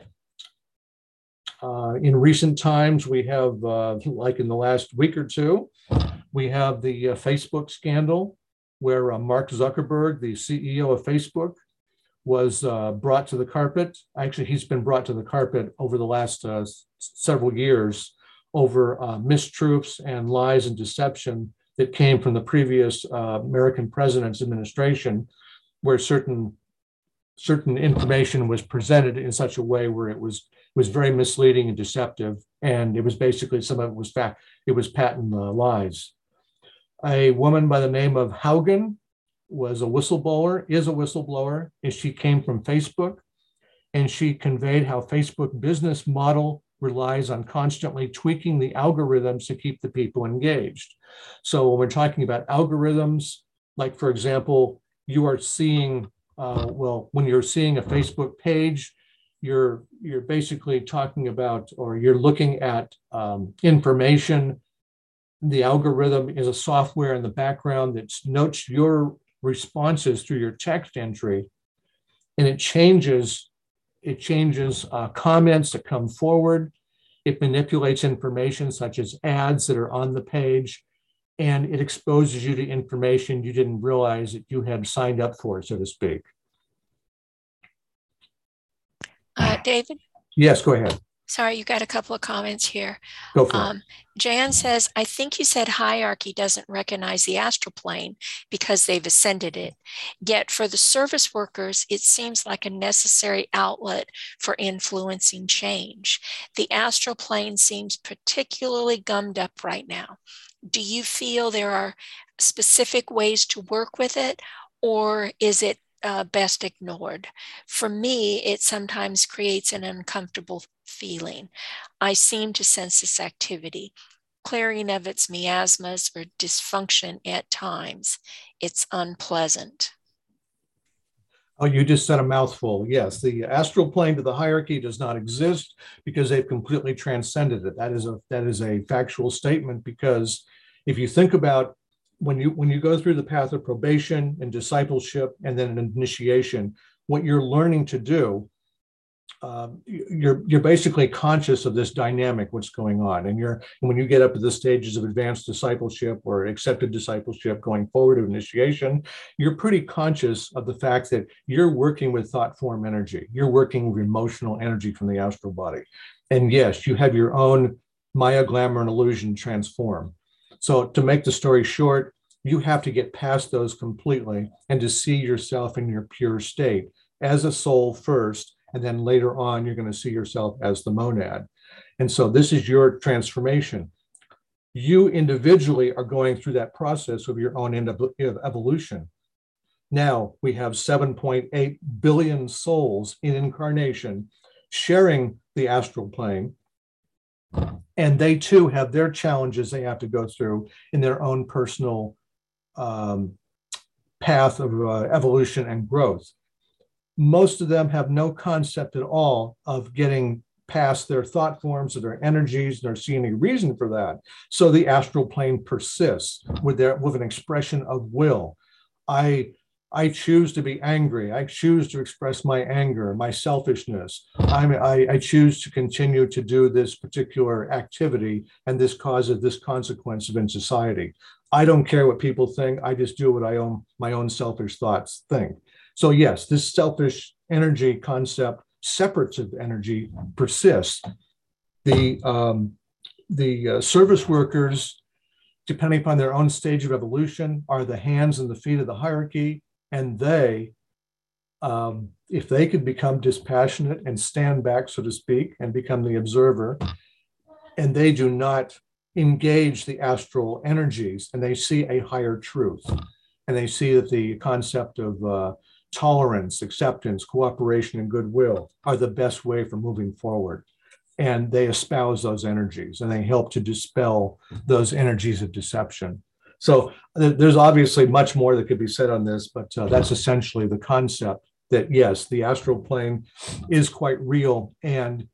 Uh, in recent times, we have, uh, like in the last week or two, we have the uh, Facebook scandal, where uh, Mark Zuckerberg, the C E O of Facebook, was uh, brought to the carpet. Actually, he's been brought to the carpet over the last uh, several years over uh, mistruths and lies and deception that came from the previous uh, American president's administration, where certain certain information was presented in such a way where it was was very misleading and deceptive, and it was basically, some of it was fact, it was patent uh, lies. A woman by the name of Haugen was a whistleblower, is a whistleblower, and she came from Facebook, and she conveyed how Facebook business model relies on constantly tweaking the algorithms to keep the people engaged. So when we're talking about algorithms, like for example, you are seeing, uh, well, when you're seeing a Facebook page, you're you're basically talking about, or you're looking at um, information. The algorithm is a software in the background that notes your responses through your text entry, and it changes it changes uh, comments that come forward. It manipulates information such as ads that are on the page, and it exposes you to information you didn't realize that you had signed up for, so to speak. Uh, David? Yes, go ahead. Sorry, you got a couple of comments here. Go for um, it. Jan says, I think you said hierarchy doesn't recognize the astral plane because they've ascended it. Yet for the service workers, it seems like a necessary outlet for influencing change. The astral plane seems particularly gummed up right now. Do you feel there are specific ways to work with it, or is it Uh, best ignored? For me, it sometimes creates an uncomfortable feeling. I seem to sense this activity, clearing of its miasmas or dysfunction at times. It's unpleasant. Oh, you just said a mouthful. Yes, the astral plane to the hierarchy does not exist because they've completely transcended it. That is a that is a factual statement, because if you think about when you when you go through the path of probation and discipleship and then an initiation, what you're learning to do, um, you're you're basically conscious of this dynamic, what's going on, and you're and when you get up to the stages of advanced discipleship or accepted discipleship, going forward to initiation, you're pretty conscious of the fact that you're working with thought form energy. You're working with emotional energy from the astral body, and yes, you have your own Maya, glamour, and illusion transform. So to make the story short, you have to get past those completely and to see yourself in your pure state as a soul first, and then later on, you're going to see yourself as the monad. And so this is your transformation. You individually are going through that process of your own evolution. Now we have seven point eight billion souls in incarnation sharing the astral plane. And they too have their challenges they have to go through in their own personal um, path of uh, evolution and growth. Most of them have no concept at all of getting past their thought forms or their energies. They're seeing any reason for that. So the astral plane persists with their with an expression of will. I I choose to be angry. I choose to express my anger, my selfishness. I'm, I, I choose to continue to do this particular activity, and this causes this consequence in society. I don't care what people think. I just do what I own, my own selfish thoughts think. So yes, this selfish energy concept, separative energy, persists. The, um, the uh, service workers, depending upon their own stage of evolution, are the hands and the feet of the hierarchy. And they, um, if they could become dispassionate and stand back, so to speak, and become the observer, and they do not engage the astral energies, and they see a higher truth, and they see that the concept of uh, tolerance, acceptance, cooperation, and goodwill are the best way for moving forward. And they espouse those energies, and they help to dispel those energies of deception. So there's obviously much more that could be said on this, but uh, that's essentially the concept that, yes, the astral plane is quite real, and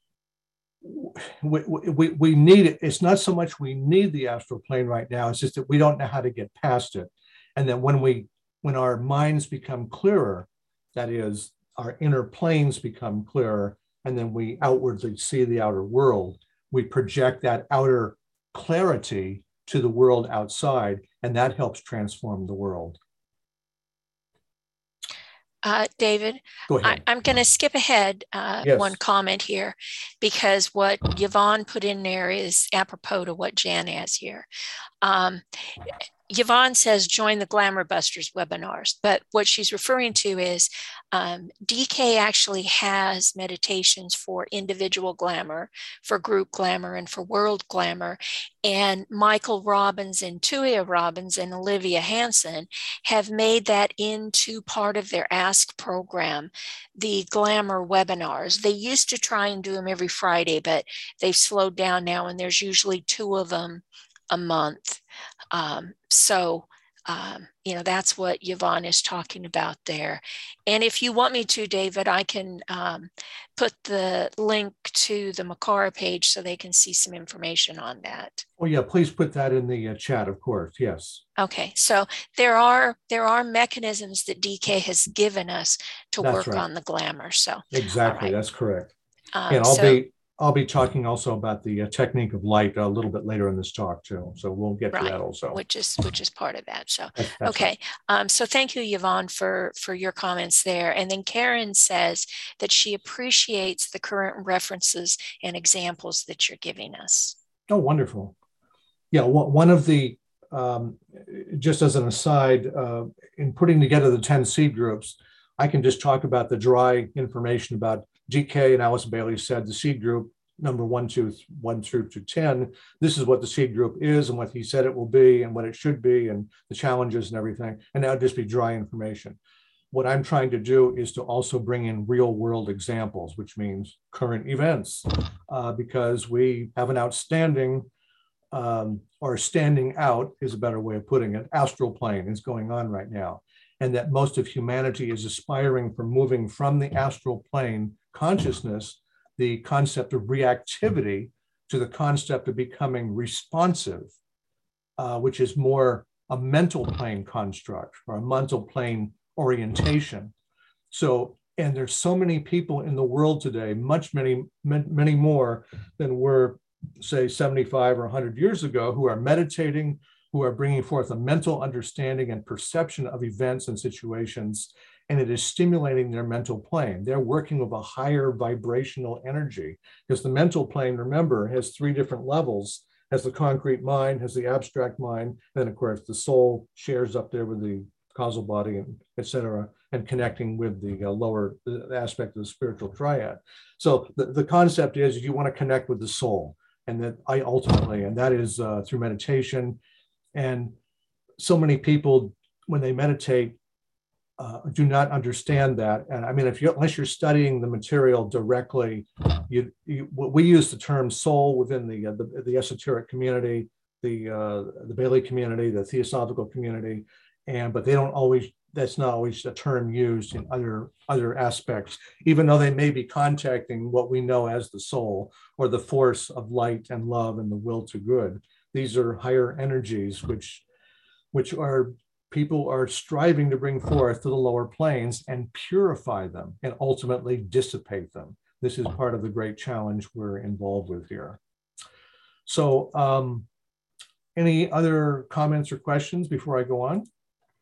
we, we, we need it. It's not so much we need the astral plane right now, it's just that we don't know how to get past it. And then when we, when our minds become clearer, that is, our inner planes become clearer, and then we outwardly see the outer world, we project that outer clarity to the world outside, and that helps transform the world. Uh, David, Go ahead. I, I'm going to skip ahead uh, Yes. one comment here, because what Yvonne put in there is apropos to what Jan has here. Um, Yvonne says, join the Glamour Busters webinars, but what she's referring to is um, D K actually has meditations for individual glamour, for group glamour, and for world glamour. And Michael Robbins and Tuia Robbins and Olivia Hanson have made that into part of their Ask program, the glamour webinars. They used to try and do them every Friday, but they've slowed down now, and there's usually two of them a month. Um, so, um, you know, that's what Yvonne is talking about there. And if you want me to, David, I can um, put the link to the Makara page so they can see some information on that. Oh yeah, please put that in the uh, chat, of course, yes. Okay, so there are there are mechanisms that D K has given us to That's work right. on the glamour. So Exactly, right. that's correct. Um, And I'll so, be I'll be talking also about the uh, technique of light a little bit later in this talk too. So we'll get right. to that also. Which is which is part of that. So that's, that's okay. Right. Um, so thank you, Yvonne, for for your comments there. And then Karen says that she appreciates the current references and examples that you're giving us. Oh, wonderful. Yeah, one of the um, just as an aside, uh, in putting together the ten seed groups, I can just talk about the dry information about G K and Alice Bailey said the seed group number one, two, one through to ten. This is what the seed group is and what he said it will be and what it should be and the challenges and everything. And that would just be dry information. What I'm trying to do is to also bring in real world examples, which means current events, uh, because we have an outstanding um, or standing out is a better way of putting it, astral plane is going on right now. And that most of humanity is aspiring for moving from the astral plane consciousness, the concept of reactivity, to the concept of becoming responsive, uh, which is more a mental plane construct or a mental plane orientation. So, and there's so many people in the world today, much many, many more than were, say, seventy-five or one hundred years ago, who are meditating, who are bringing forth a mental understanding and perception of events and situations, and it is stimulating their mental plane. They're working with a higher vibrational energy, because the mental plane, remember, has three different levels, has the concrete mind, has the abstract mind, and then of course the soul shares up there with the causal body, and et cetera, and connecting with the uh, lower the aspect of the spiritual triad. So the, the concept is you want to connect with the soul, and that I ultimately, and that is uh, through meditation. And so many people, when they meditate, uh, do not understand that. And I mean, if you unless you're studying the material directly, you, you we use the term soul within the uh, the, the esoteric community, the uh, the Bailey community, the theosophical community, and but they don't always. That's not always a term used in other other aspects, even though they may be contacting what we know as the soul or the force of light and love and the will to good. These are higher energies, which, which are people are striving to bring forth to the lower planes and purify them and ultimately dissipate them. This is part of the great challenge we're involved with here. So um, any other comments or questions before I go on?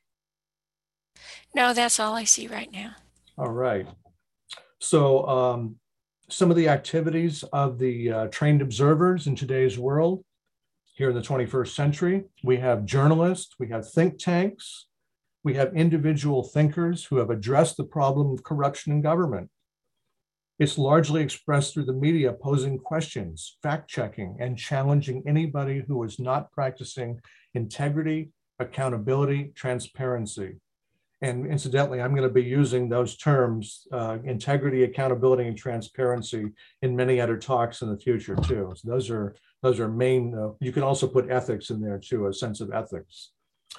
No, that's all I see right now. All right. So um, some of the activities of the uh, trained observers in today's world. Here in the twenty-first century, we have journalists, we have think tanks, we have individual thinkers who have addressed the problem of corruption in government. It's largely expressed through the media posing questions, fact-checking, and challenging anybody who is not practicing integrity, accountability, transparency. And incidentally, I'm going to be using those terms, uh, integrity, accountability, and transparency, in many other talks in the future too. So those are those are main. Uh, you can also put ethics in there too, a sense of ethics,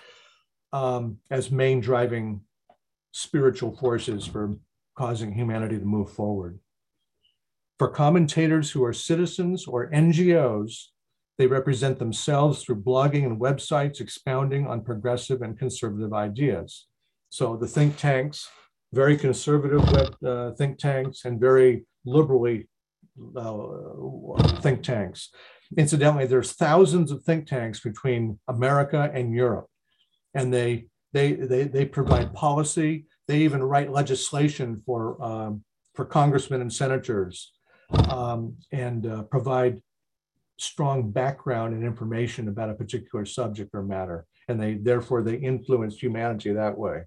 um, as main driving spiritual forces for causing humanity to move forward. For commentators who are citizens or N G Os, they represent themselves through blogging and websites expounding on progressive and conservative ideas. So the think tanks, very conservative web, uh, think tanks and very liberally uh, think tanks. Incidentally, there's thousands of think tanks between America and Europe, and they they they they provide policy. They even write legislation for um, for congressmen and senators, um, and uh, provide strong background and information about a particular subject or matter, and they therefore they influence humanity that way.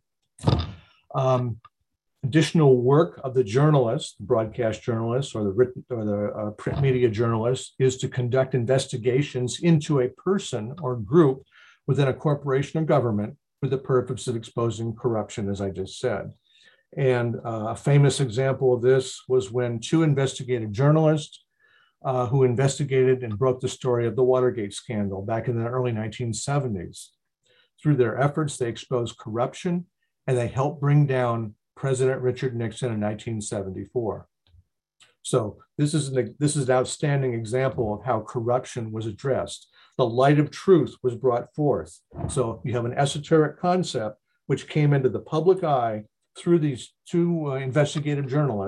Um, additional work of the journalist, broadcast journalist, or the written or the uh, print media journalist is to conduct investigations into a person or group within a corporation or government with the purpose of exposing corruption, as I just said. And uh, a famous example of this was when two investigative journalists uh, who investigated and broke the story of the Watergate scandal back in the early nineteen seventies. Through their efforts, they exposed corruption, and they helped bring down President Richard Nixon in nineteen seventy-four. So this is, an, this is an outstanding example of how corruption was addressed. The light of truth was brought forth. So you have an esoteric concept which came into the public eye through these two uh, investigative journalists,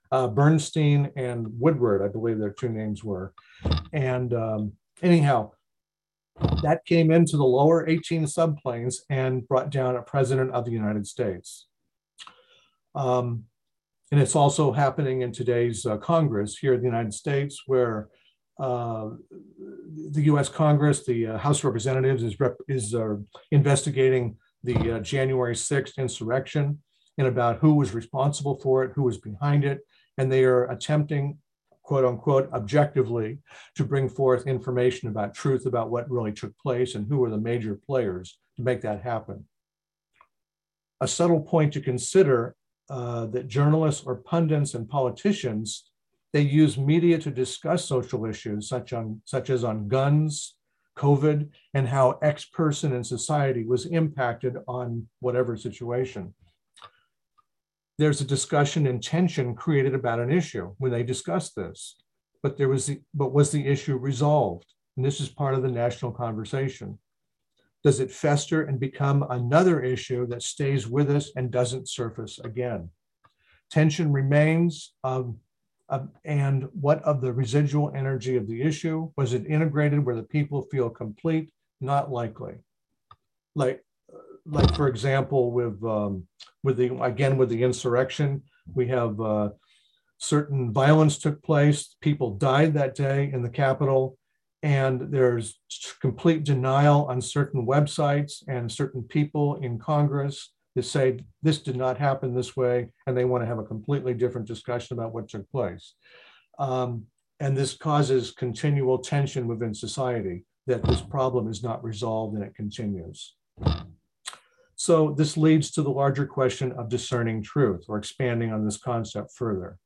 uh, Bernstein and Woodward, I believe their two names were. And um, anyhow, that came into the lower eighteen subplanes and brought down a president of the United States. Um, and it's also happening in today's uh, Congress here in the United States, where uh, the U S Congress, the uh, House of Representatives is, rep is uh, investigating the uh, January sixth insurrection and about who was responsible for it, who was behind it. And they are attempting, quote unquote, objectively to bring forth information about truth about what really took place and who were the major players to make that happen. A subtle point to consider uh, that journalists or pundits and politicians, they use media to discuss social issues such, on, such as on guns, COVID, and how X person in society was impacted on whatever situation. There's a discussion and tension created about an issue when they discuss this, but there was the, but was the issue resolved? And this is part of the national conversation. Does it fester and become another issue that stays with us and doesn't surface again? Tension remains, um, um, and what of the residual energy of the issue? Was it integrated where the people feel complete? Not likely. Like, like for example, with um, with the again with the insurrection, we have uh, certain violence took place. People died that day in the Capitol, and there's complete denial on certain websites and certain people in Congress that say this did not happen this way, and they want to have a completely different discussion about what took place. Um, and this causes continual tension within society that this problem is not resolved and it continues. So this leads to the larger question of discerning truth, or expanding on this concept further.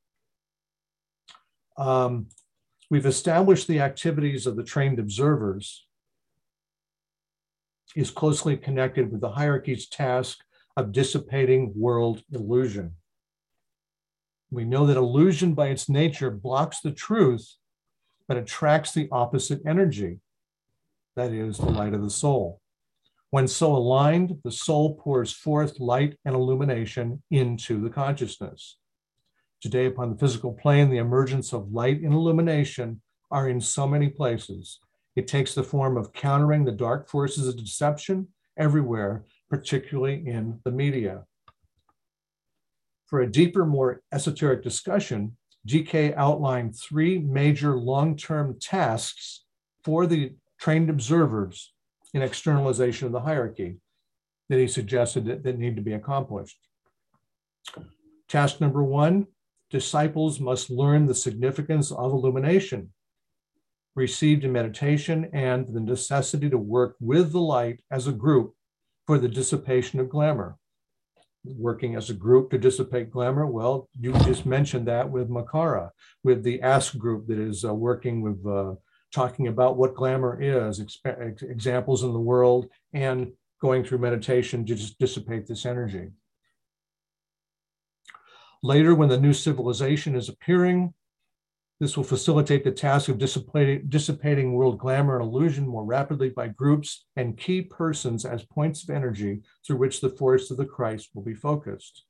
Um, we've established the activities of the trained observers is closely connected with the hierarchy's task of dissipating world illusion. We know that illusion by its nature blocks the truth, but attracts the opposite energy, that is the light of the soul. When so aligned, the soul pours forth light and illumination into the consciousness. Today, upon the physical plane, the emergence of light and illumination are in so many places. It takes the form of countering the dark forces of deception everywhere, particularly in the media. For a deeper, more esoteric discussion, G K outlined three major long-term tasks for the trained observers in externalization of the hierarchy that he suggested that, that need to be accomplished. Task number one, disciples must learn the significance of illumination received in meditation and the necessity to work with the light as a group for the dissipation of glamour. Working as a group to dissipate glamour, well, you just mentioned that with Makara, with the Ask group that is uh, working with uh, talking about what glamour is, ex examples in the world, and going through meditation to just dissipate this energy. Later, when the new civilization is appearing, this will facilitate the task of dissipating, dissipating world glamour and illusion more rapidly by groups and key persons as points of energy through which the force of the Christ will be focused.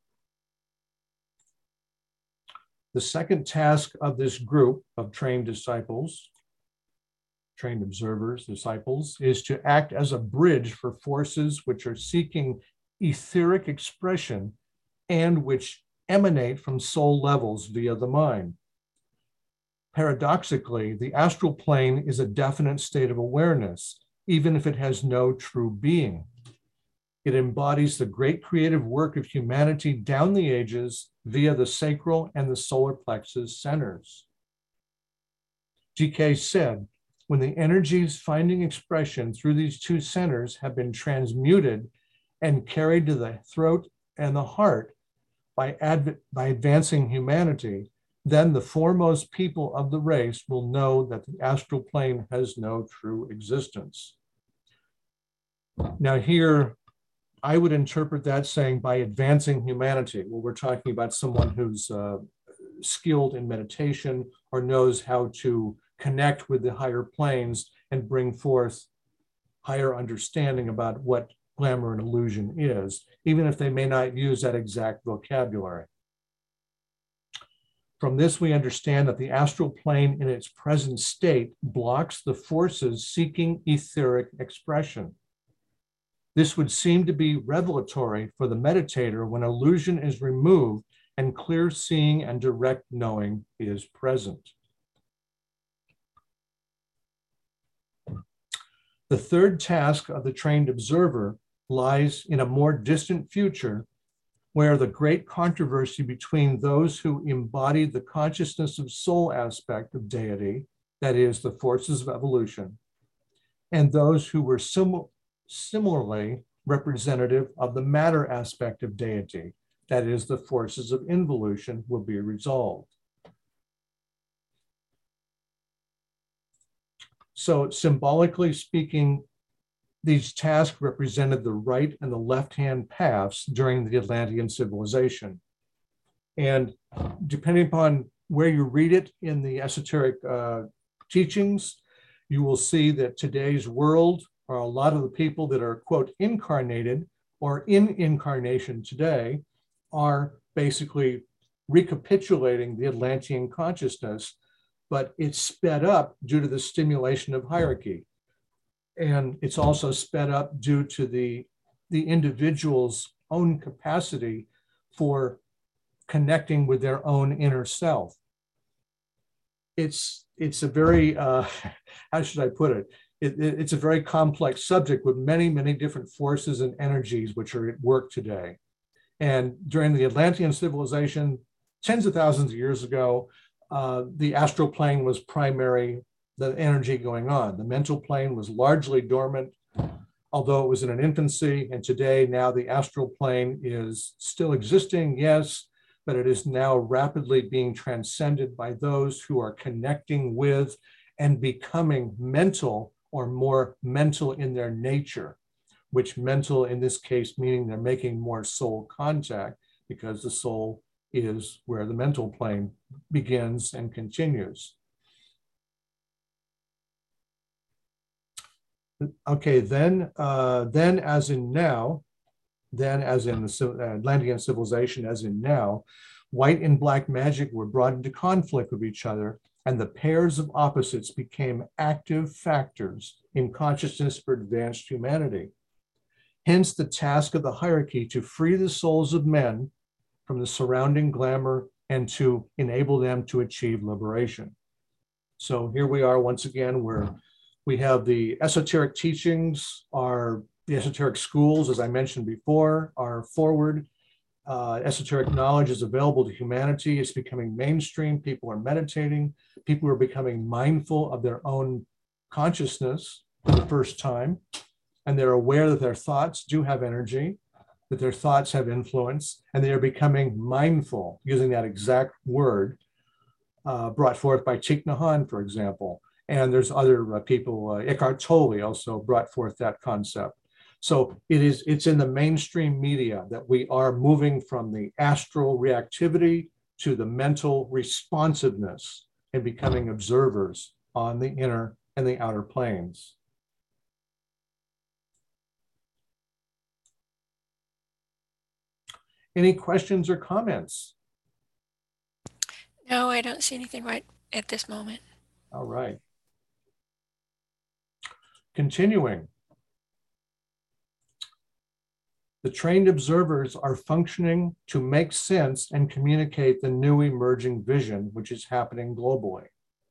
The second task of this group of trained disciples, trained observers, disciples, is to act as a bridge for forces which are seeking etheric expression and which emanate from soul levels via the mind. Paradoxically, the astral plane is a definite state of awareness, even if it has no true being. It embodies the great creative work of humanity down the ages via the sacral and the solar plexus centers. G K said, when the energies finding expression through these two centers have been transmuted and carried to the throat and the heart by, adv by advancing humanity, then the foremost people of the race will know that the astral plane has no true existence. Now here, I would interpret that saying by advancing humanity. Well, we're talking about someone who's uh, skilled in meditation or knows how to connect with the higher planes and bring forth higher understanding about what glamour and illusion is, even if they may not use that exact vocabulary. From this, we understand that the astral plane in its present state blocks the forces seeking etheric expression. This would seem to be revelatory for the meditator when illusion is removed and clear seeing and direct knowing is present. The third task of the trained observer lies in a more distant future, where the great controversy between those who embody the consciousness of soul aspect of deity, that is, the forces of evolution, and those who were sim similarly representative of the matter aspect of deity, that is, the forces of involution, will be resolved. So symbolically speaking, these tasks represented the right and the left-hand paths during the Atlantean civilization. And depending upon where you read it in the esoteric uh, teachings, you will see that today's world, or a lot of the people that are, quote, incarnated or in incarnation today, are basically recapitulating the Atlantean consciousness, but it's sped up due to the stimulation of hierarchy. And it's also sped up due to the, the individual's own capacity for connecting with their own inner self. It's, it's a very, uh, how should I put it? It, it? It's a very complex subject with many, many different forces and energies which are at work today. And during the Atlantean civilization, tens of thousands of years ago, uh, the astral plane was primary, the energy going on. The mental plane was largely dormant, although it was in an infancy. And today, now the astral plane is still existing, yes, but it is now rapidly being transcended by those who are connecting with and becoming mental, or more mental in their nature, which mental in this case meaning they're making more soul contact, because the soul is where the mental plane begins and continues. Okay, then, uh, then as in now, then as in the Atlantean civilization, as in now, white and black magic were brought into conflict with each other, and the pairs of opposites became active factors in consciousness for advanced humanity. Hence the task of the hierarchy to free the souls of men from the surrounding glamour and to enable them to achieve liberation. So here we are once again, where we have the esoteric teachings, are the esoteric schools, as I mentioned before, are forward. Uh, esoteric knowledge is available to humanity. It's becoming mainstream. People are meditating. People are becoming mindful of their own consciousness for the first time. And they're aware that their thoughts do have energy, that their thoughts have influence, and they are becoming mindful, using that exact word uh, brought forth by Thich Nhat Hanh, for example. And there's other uh, people, uh, Eckhart Tolle also brought forth that concept. So it is, it's in the mainstream media that we are moving from the astral reactivity to the mental responsiveness and becoming observers on the inner and the outer planes. Any questions or comments? No, I don't see anything right at this moment. All right. Continuing. The trained observers are functioning to make sense and communicate the new emerging vision, which is happening globally.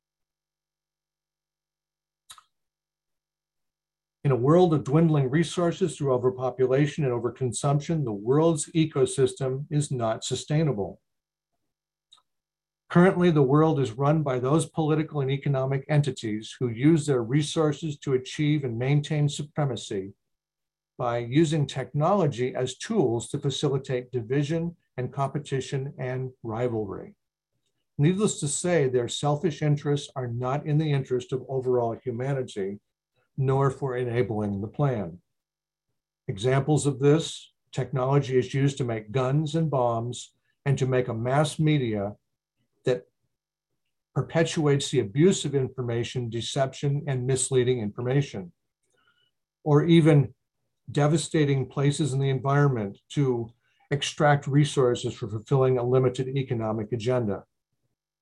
In a world of dwindling resources through overpopulation and overconsumption, the world's ecosystem is not sustainable. Currently, the world is run by those political and economic entities who use their resources to achieve and maintain supremacy by using technology as tools to facilitate division and competition and rivalry. Needless to say, their selfish interests are not in the interest of overall humanity, nor for enabling the plan. Examples of this: technology is used to make guns and bombs and to make a mass media that perpetuates the abuse of information, deception, and misleading information, or even devastating places in the environment to extract resources for fulfilling a limited economic agenda.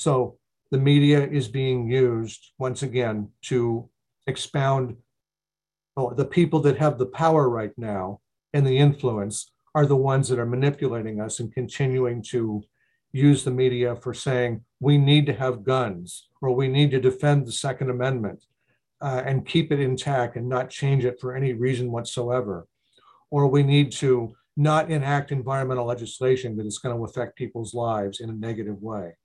So the media is being used once again to expound, oh, the people that have the power right now and the influence are the ones that are manipulating us and continuing to use the media for saying we need to have guns or we need to defend the Second Amendment uh, and keep it intact and not change it for any reason whatsoever. Or we need to not enact environmental legislation that is going to affect people's lives in a negative way.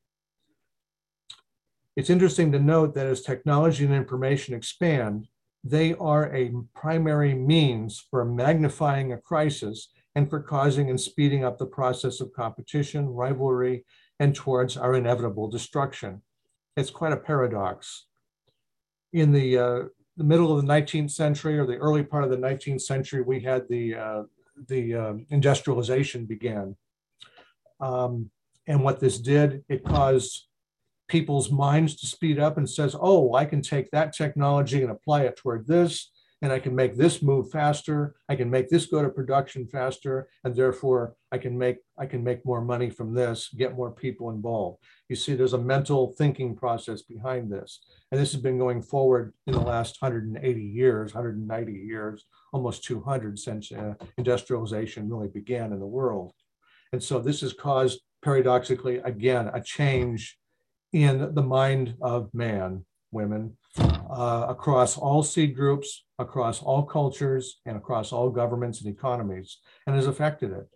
It's interesting to note that as technology and information expand, they are a primary means for magnifying a crisis and for causing and speeding up the process of competition, rivalry, and towards our inevitable destruction. It's quite a paradox. In the, uh, the middle of the nineteenth century or the early part of the nineteenth century, we had the, uh, the uh, industrialization began. Um, and what this did, it caused people's minds to speed up and says, oh, I can take that technology and apply it toward this, and I can make this move faster. I can make this go to production faster, and therefore I can make I can make more money from this, get more people involved. You see, there's a mental thinking process behind this. And this has been going forward in the last one hundred eighty years, one hundred ninety years, almost two hundred since uh, industrialization really began in the world. And so this has caused, paradoxically, again, a change in the mind of man, women, uh, across all seed groups, across all cultures, and across all governments and economies, and has affected it.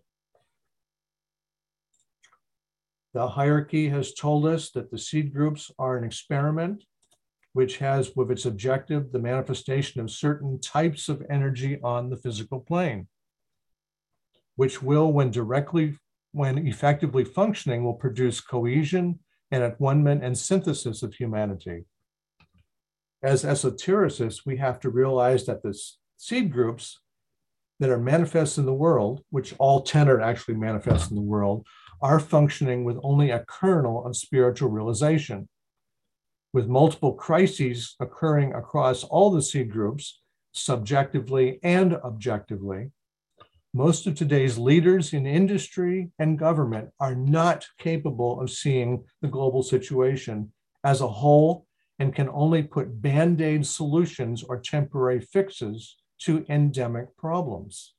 The hierarchy has told us that the seed groups are an experiment, which has with its objective the manifestation of certain types of energy on the physical plane, which will, when directly, when effectively functioning, will produce cohesion and at one-ment and synthesis of humanity. As esotericists, we have to realize that the seed groups that are manifest in the world, which all ten are actually manifest in the world, are functioning with only a kernel of spiritual realization. With multiple crises occurring across all the seed groups, subjectively and objectively, most of today's leaders in industry and government are not capable of seeing the global situation as a whole and can only put band-aid solutions or temporary fixes to endemic problems.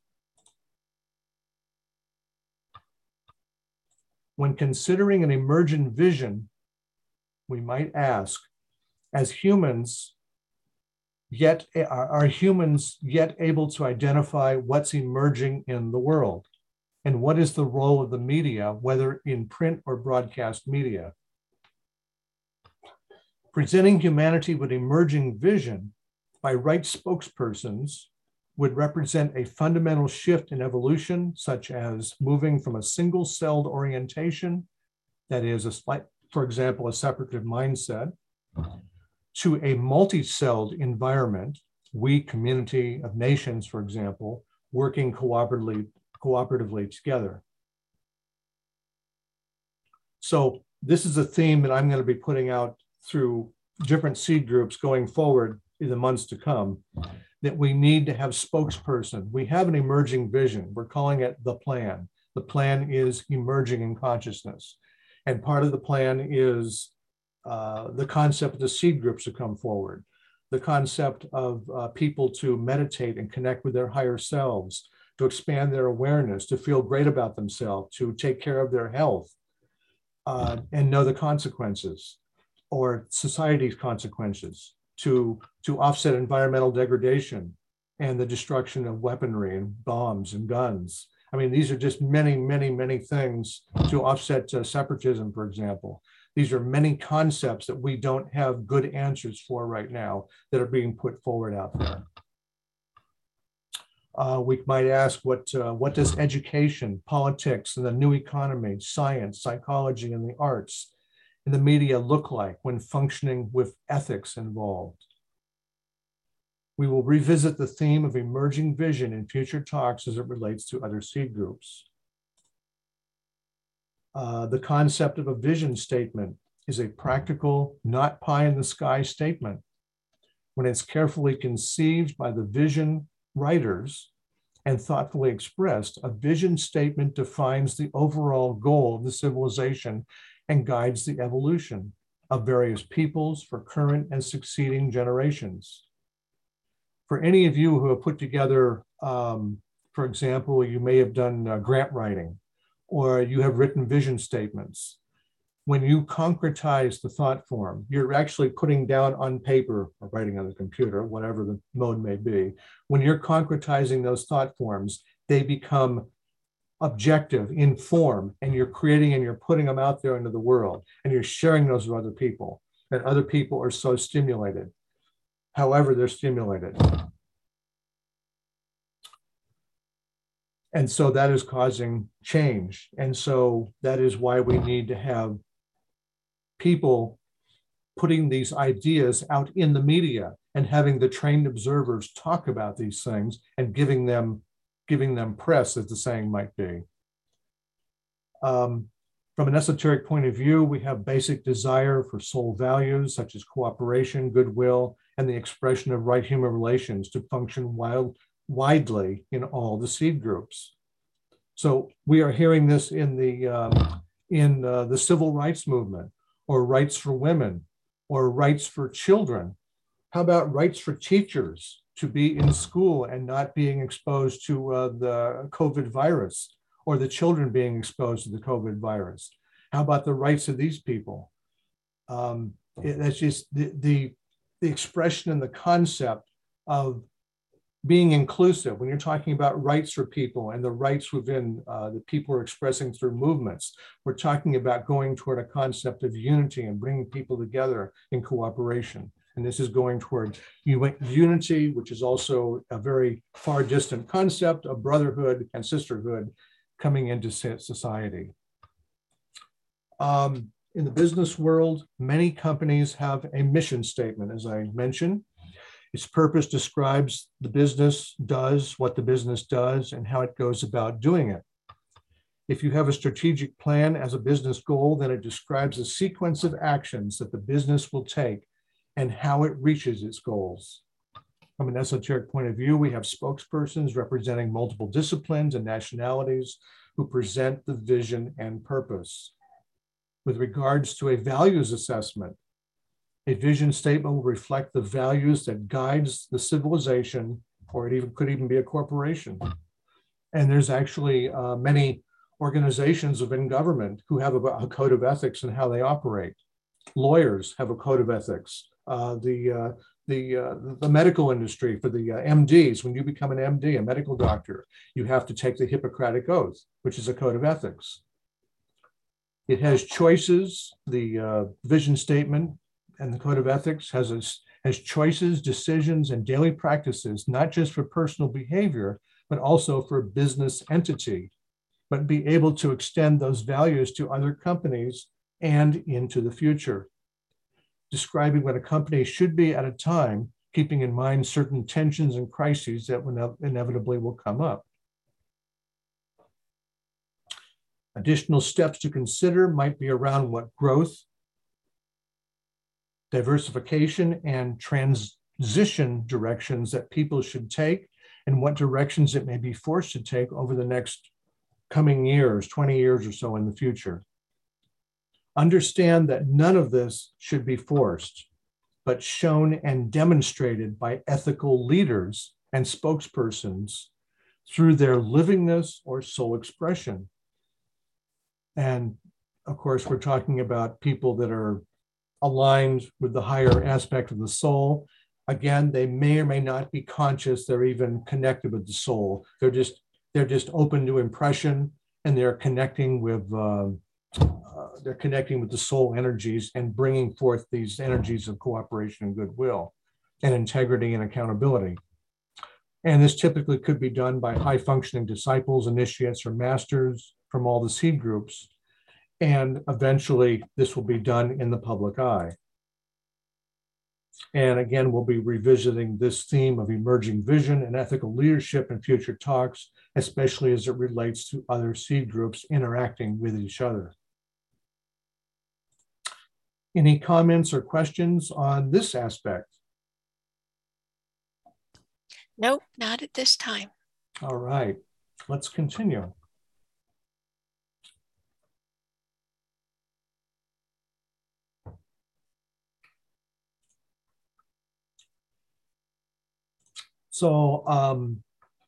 When considering an emergent vision, we might ask, as humans, yet are humans yet able to identify what's emerging in the world? And what is the role of the media, whether in print or broadcast media? Presenting humanity with emerging vision by right spokespersons would represent a fundamental shift in evolution, such as moving from a single-celled orientation, that is a slight, for example, a separative mindset, to a multi-celled environment, we, community of nations, for example, working cooperatively, cooperatively together. So this is a theme that I'm going to be putting out through different seed groups going forward in the months to come, that we need to have spokesperson. We have an emerging vision. We're calling it the plan. The plan is emerging in consciousness. And part of the plan is uh, the concept of the seed groups to come forward, the concept of uh, people to meditate and connect with their higher selves, to expand their awareness, to feel great about themselves, to take care of their health, uh, and know the consequences or society's consequences, to, to offset environmental degradation and the destruction of weaponry and bombs and guns. I mean, these are just many, many, many things to offset uh, separatism, for example. These are many concepts that we don't have good answers for right now that are being put forward out there. Uh, we might ask, what, uh, what does education, politics, and the new economy, science, psychology, and the arts, and the media look like when functioning with ethics involved? We will revisit the theme of emerging vision in future talks as it relates to other seed groups. Uh, the concept of a vision statement is a practical, not pie in the sky statement. When it's carefully conceived by the vision writers and thoughtfully expressed, a vision statement defines the overall goal of the civilization and guides the evolution of various peoples for current and succeeding generations. For any of you who have put together, um, for example, you may have done uh, grant writing, or you have written vision statements. When you concretize the thought form, you're actually putting down on paper or writing on the computer, whatever the mode may be. When you're concretizing those thought forms, they become objective in form, and you're creating and you're putting them out there into the world, and you're sharing those with other people, and other people are so stimulated, however they're stimulated. And so that is causing change. And so that is why we need to have people putting these ideas out in the media and having the trained observers talk about these things and giving them, giving them press, as the saying might be. Um, from an esoteric point of view, we have basic desire for soul values such as cooperation, goodwill, and the expression of right human relations to function wild, widely in all the seed groups. So we are hearing this in the, um, in uh, the civil rights movement, or rights for women, or rights for children. How about rights for teachers to be in school and not being exposed to uh, the COVID virus, or the children being exposed to the COVID virus? How about the rights of these people? Um, it, that's just the, the, the expression and the concept of being inclusive. When you're talking about rights for people and the rights within uh, that people are expressing through movements, we're talking about going toward a concept of unity and bringing people together in cooperation. And this is going toward unity, which is also a very far distant concept of brotherhood and sisterhood coming into society. Um, in the business world, many companies have a mission statement, as I mentioned. Its purpose describes the business does, what the business does, and how it goes about doing it. If you have a strategic plan as a business goal, then it describes a sequence of actions that the business will take and how it reaches its goals. From an esoteric point of view, we have spokespersons representing multiple disciplines and nationalities who present the vision and purpose. With regards to a values assessment, a vision statement will reflect the values that guides the civilization, or it even could even be a corporation. And there's actually uh, many organizations within government who have a, a code of ethics and how they operate. Lawyers have a code of ethics. Uh, the, uh, the, uh, the medical industry for the uh, M Ds, when you become an M D, a medical doctor, you have to take the Hippocratic Oath, which is a code of ethics. It has choices. The uh, vision statement and the code of ethics has, a, has choices, decisions, and daily practices, not just for personal behavior, but also for a business entity, but be able to extend those values to other companies and into the future. Describing what a company should be at a time, keeping in mind certain tensions and crises that inevitably will come up. Additional steps to consider might be around what growth, diversification, and transition directions that people should take, and what directions it may be forced to take over the next coming years, twenty years or so in the future. Understand that none of this should be forced, but shown and demonstrated by ethical leaders and spokespersons through their livingness or soul expression. And of course, we're talking about people that are aligned with the higher aspect of the soul. Again, they may or may not be conscious. They're even connected with the soul. They're just, they're just open to impression, and they're connecting with, uh, uh, they're connecting with the soul energies and bringing forth these energies of cooperation and goodwill and integrity and accountability. And this typically could be done by high functioning disciples, initiates, or masters from all the seed groups. And eventually this will be done in the public eye. And again, we'll be revisiting this theme of emerging vision and ethical leadership in future talks, especially as it relates to other seed groups interacting with each other. Any comments or questions on this aspect? Nope, not at this time. All right, let's continue. So um,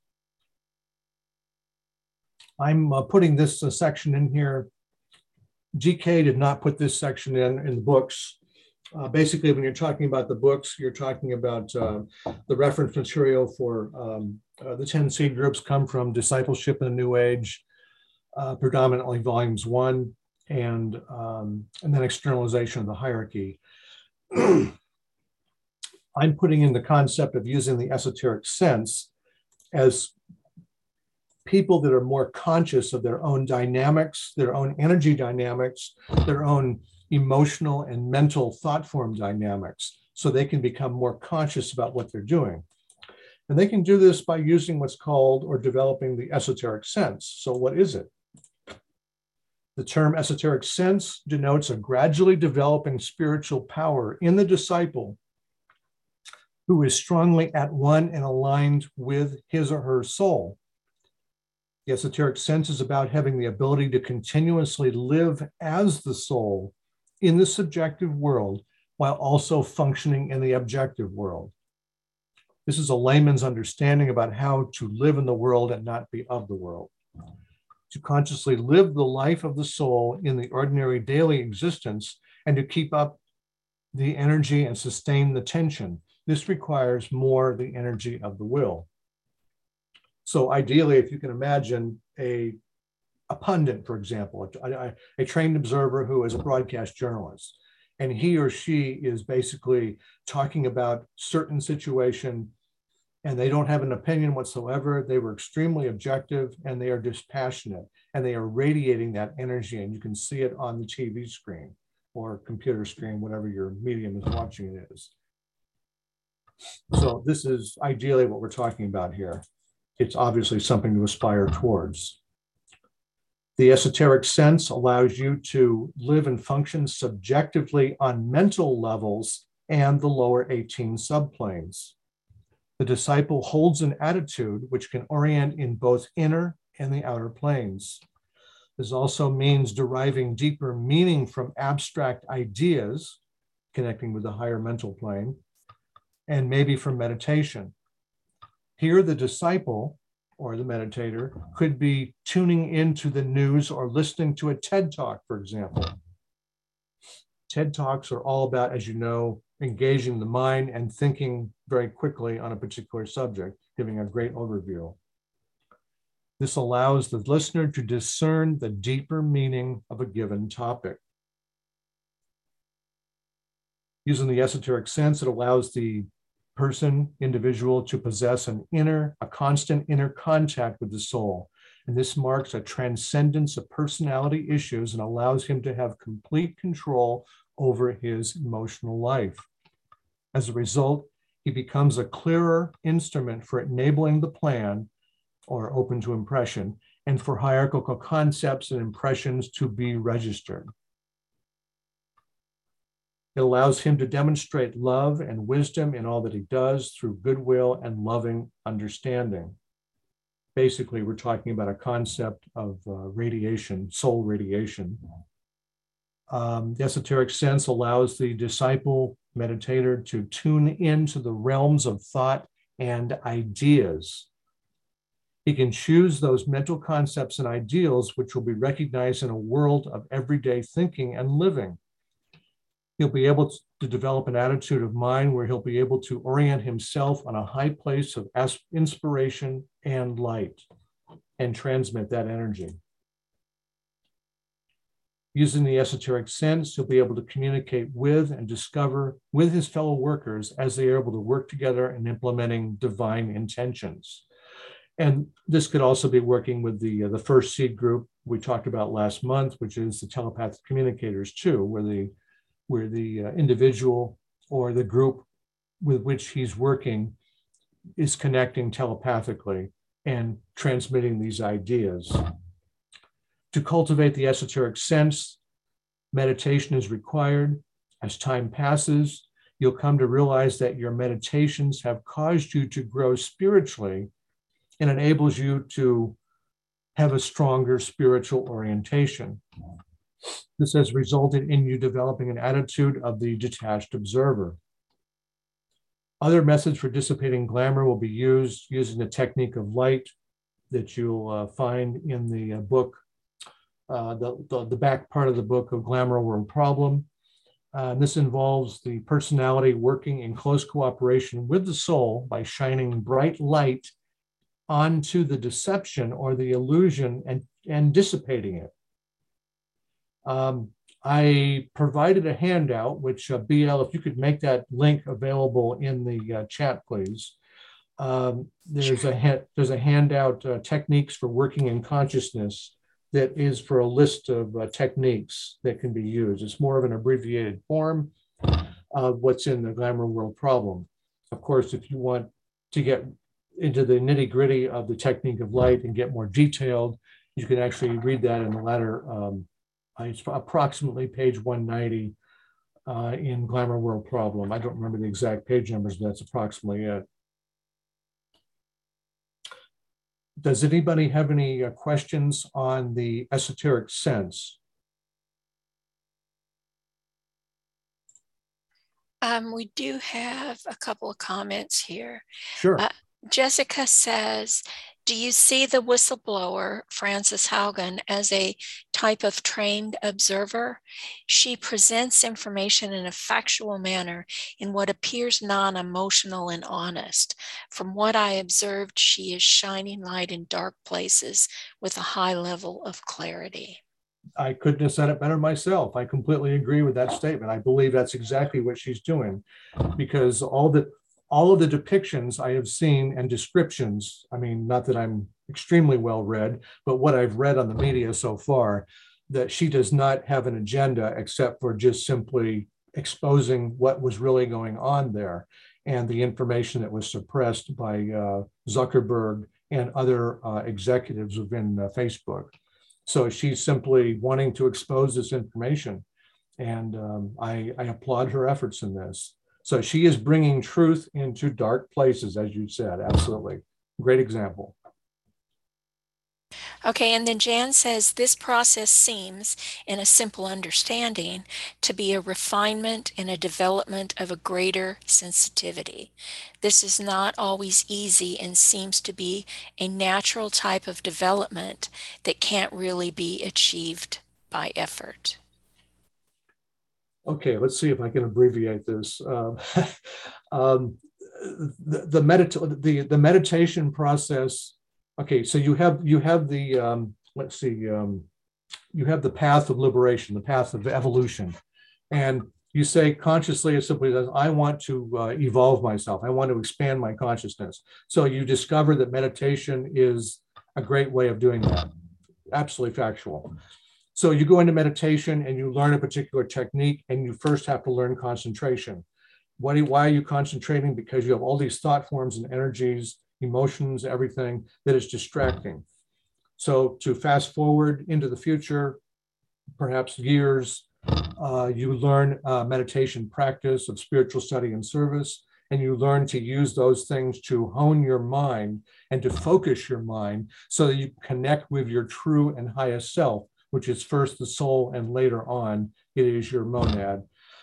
I'm uh, putting this uh, section in here. G K did not put this section in in the books. Uh, basically, when you're talking about the books, you're talking about uh, the reference material for um, uh, the ten seed groups come from Discipleship in the New Age, uh, predominantly volumes one, and, um, and then externalization of the hierarchy. I'm putting in the concept of using the esoteric sense as people that are more conscious of their own dynamics, their own energy dynamics, their own emotional and mental thought form dynamics, so they can become more conscious about what they're doing. And they can do this by using what's called or developing the esoteric sense. So what is it? The term esoteric sense denotes a gradually developing spiritual power in the disciple who is strongly at one and aligned with his or her soul. The esoteric sense is about having the ability to continuously live as the soul in the subjective world while also functioning in the objective world. This is a layman's understanding about how to live in the world and not be of the world. To consciously live the life of the soul in the ordinary daily existence and to keep up the energy and sustain the tension. This requires more the energy of the will. So ideally, if you can imagine a, a pundit, for example, a, a, a trained observer who is a broadcast journalist, and he or she is basically talking about certain situation and they don't have an opinion whatsoever. They were extremely objective and they are dispassionate and they are radiating that energy, and you can see it on the T V screen or computer screen, whatever your medium is watching it is. So this is ideally what we're talking about here. It's obviously something to aspire towards. The esoteric sense allows you to live and function subjectively on mental levels and the lower eighteen subplanes. The disciple holds an attitude which can orient in both inner and the outer planes. This also means deriving deeper meaning from abstract ideas, connecting with the higher mental plane, and maybe from meditation. Here, the disciple or the meditator could be tuning into the news or listening to a TED Talk, for example. TED Talks are all about, as you know, engaging the mind and thinking very quickly on a particular subject, giving a great overview. This allows the listener to discern the deeper meaning of a given topic. Using the esoteric sense, it allows the person, individual, to possess an inner, a constant inner contact with the soul. And this marks a transcendence of personality issues and allows him to have complete control over his emotional life. As a result, he becomes a clearer instrument for enabling the plan, or open to impression, and for hierarchical concepts and impressions to be registered. It allows him to demonstrate love and wisdom in all that he does through goodwill and loving understanding. Basically, we're talking about a concept of uh, radiation, soul radiation. Um, the esoteric sense allows the disciple meditator to tune into the realms of thought and ideas. He can choose those mental concepts and ideals which will be recognized in a world of everyday thinking and living. He'll be able to develop an attitude of mind where he'll be able to orient himself on a high place of inspiration and light and transmit that energy. Using the esoteric sense, he'll be able to communicate with and discover with his fellow workers as they are able to work together in implementing divine intentions. And this could also be working with the, uh, the first seed group we talked about last month, which is the telepathic communicators too, where the, where the uh, individual or the group with which he's working is connecting telepathically and transmitting these ideas. To cultivate the esoteric sense, meditation is required. As time passes, you'll come to realize that your meditations have caused you to grow spiritually and enables you to have a stronger spiritual orientation. This has resulted in you developing an attitude of the detached observer. Other methods for dissipating glamour will be used using the technique of light that you'll uh, find in the uh, book, uh, the, the, the back part of the book of Glamour World Problem. Uh, this involves the personality working in close cooperation with the soul by shining bright light onto the deception or the illusion and, and dissipating it. Um, I provided a handout, which uh, B L, if you could make that link available in the uh, chat, please. Um, there's, sure. a there's a handout, uh, techniques for working in consciousness, that is for a list of uh, techniques that can be used. It's more of an abbreviated form of what's in the Glamour World Problem. Of course, if you want to get into the nitty gritty of the technique of light and get more detailed, you can actually read that in the latter, um, it's approximately page one ninety uh, in Glamour World Problem. I don't remember the exact page numbers, but that's approximately it. Does anybody have any uh, questions on the esoteric sense? Um, we do have a couple of comments here. Sure. Uh, Jessica says, do you see the whistleblower, Frances Haugen, as a type of trained observer? She presents information in a factual manner in what appears non-emotional and honest. From what I observed, she is shining light in dark places with a high level of clarity. I couldn't have said it better myself. I completely agree with that statement. I believe that's exactly what she's doing, because all the all of the depictions I have seen and descriptions, I mean, not that I'm extremely well read, but what I've read on the media so far, that she does not have an agenda except for just simply exposing what was really going on there and the information that was suppressed by uh, Zuckerberg and other uh, executives within uh, Facebook. So she's simply wanting to expose this information. And um, I, I applaud her efforts in this. So she is bringing truth into dark places, as you said. Absolutely. Great example. Okay, and then Jan says, this process seems, in a simple understanding, to be a refinement and a development of a greater sensitivity. This is not always easy and seems to be a natural type of development that can't really be achieved by effort. Okay, let's see if I can abbreviate this. Um, um, the, the, medita the, the meditation process. Okay, so you have you have the um, let's see, um, you have the path of liberation, the path of evolution, and you say consciously, as simply as I want to uh, evolve myself, I want to expand my consciousness. So you discover that meditation is a great way of doing that. Absolutely factual. So you go into meditation and you learn a particular technique, and you first have to learn concentration. Why, why are you concentrating? Because you have all these thought forms and energies, emotions, everything that is distracting. So to fast forward into the future, perhaps years, uh, you learn uh, meditation practice of spiritual study and service, and you learn to use those things to hone your mind and to focus your mind so that you connect with your true and highest self, which is first the soul and later on it is your monad.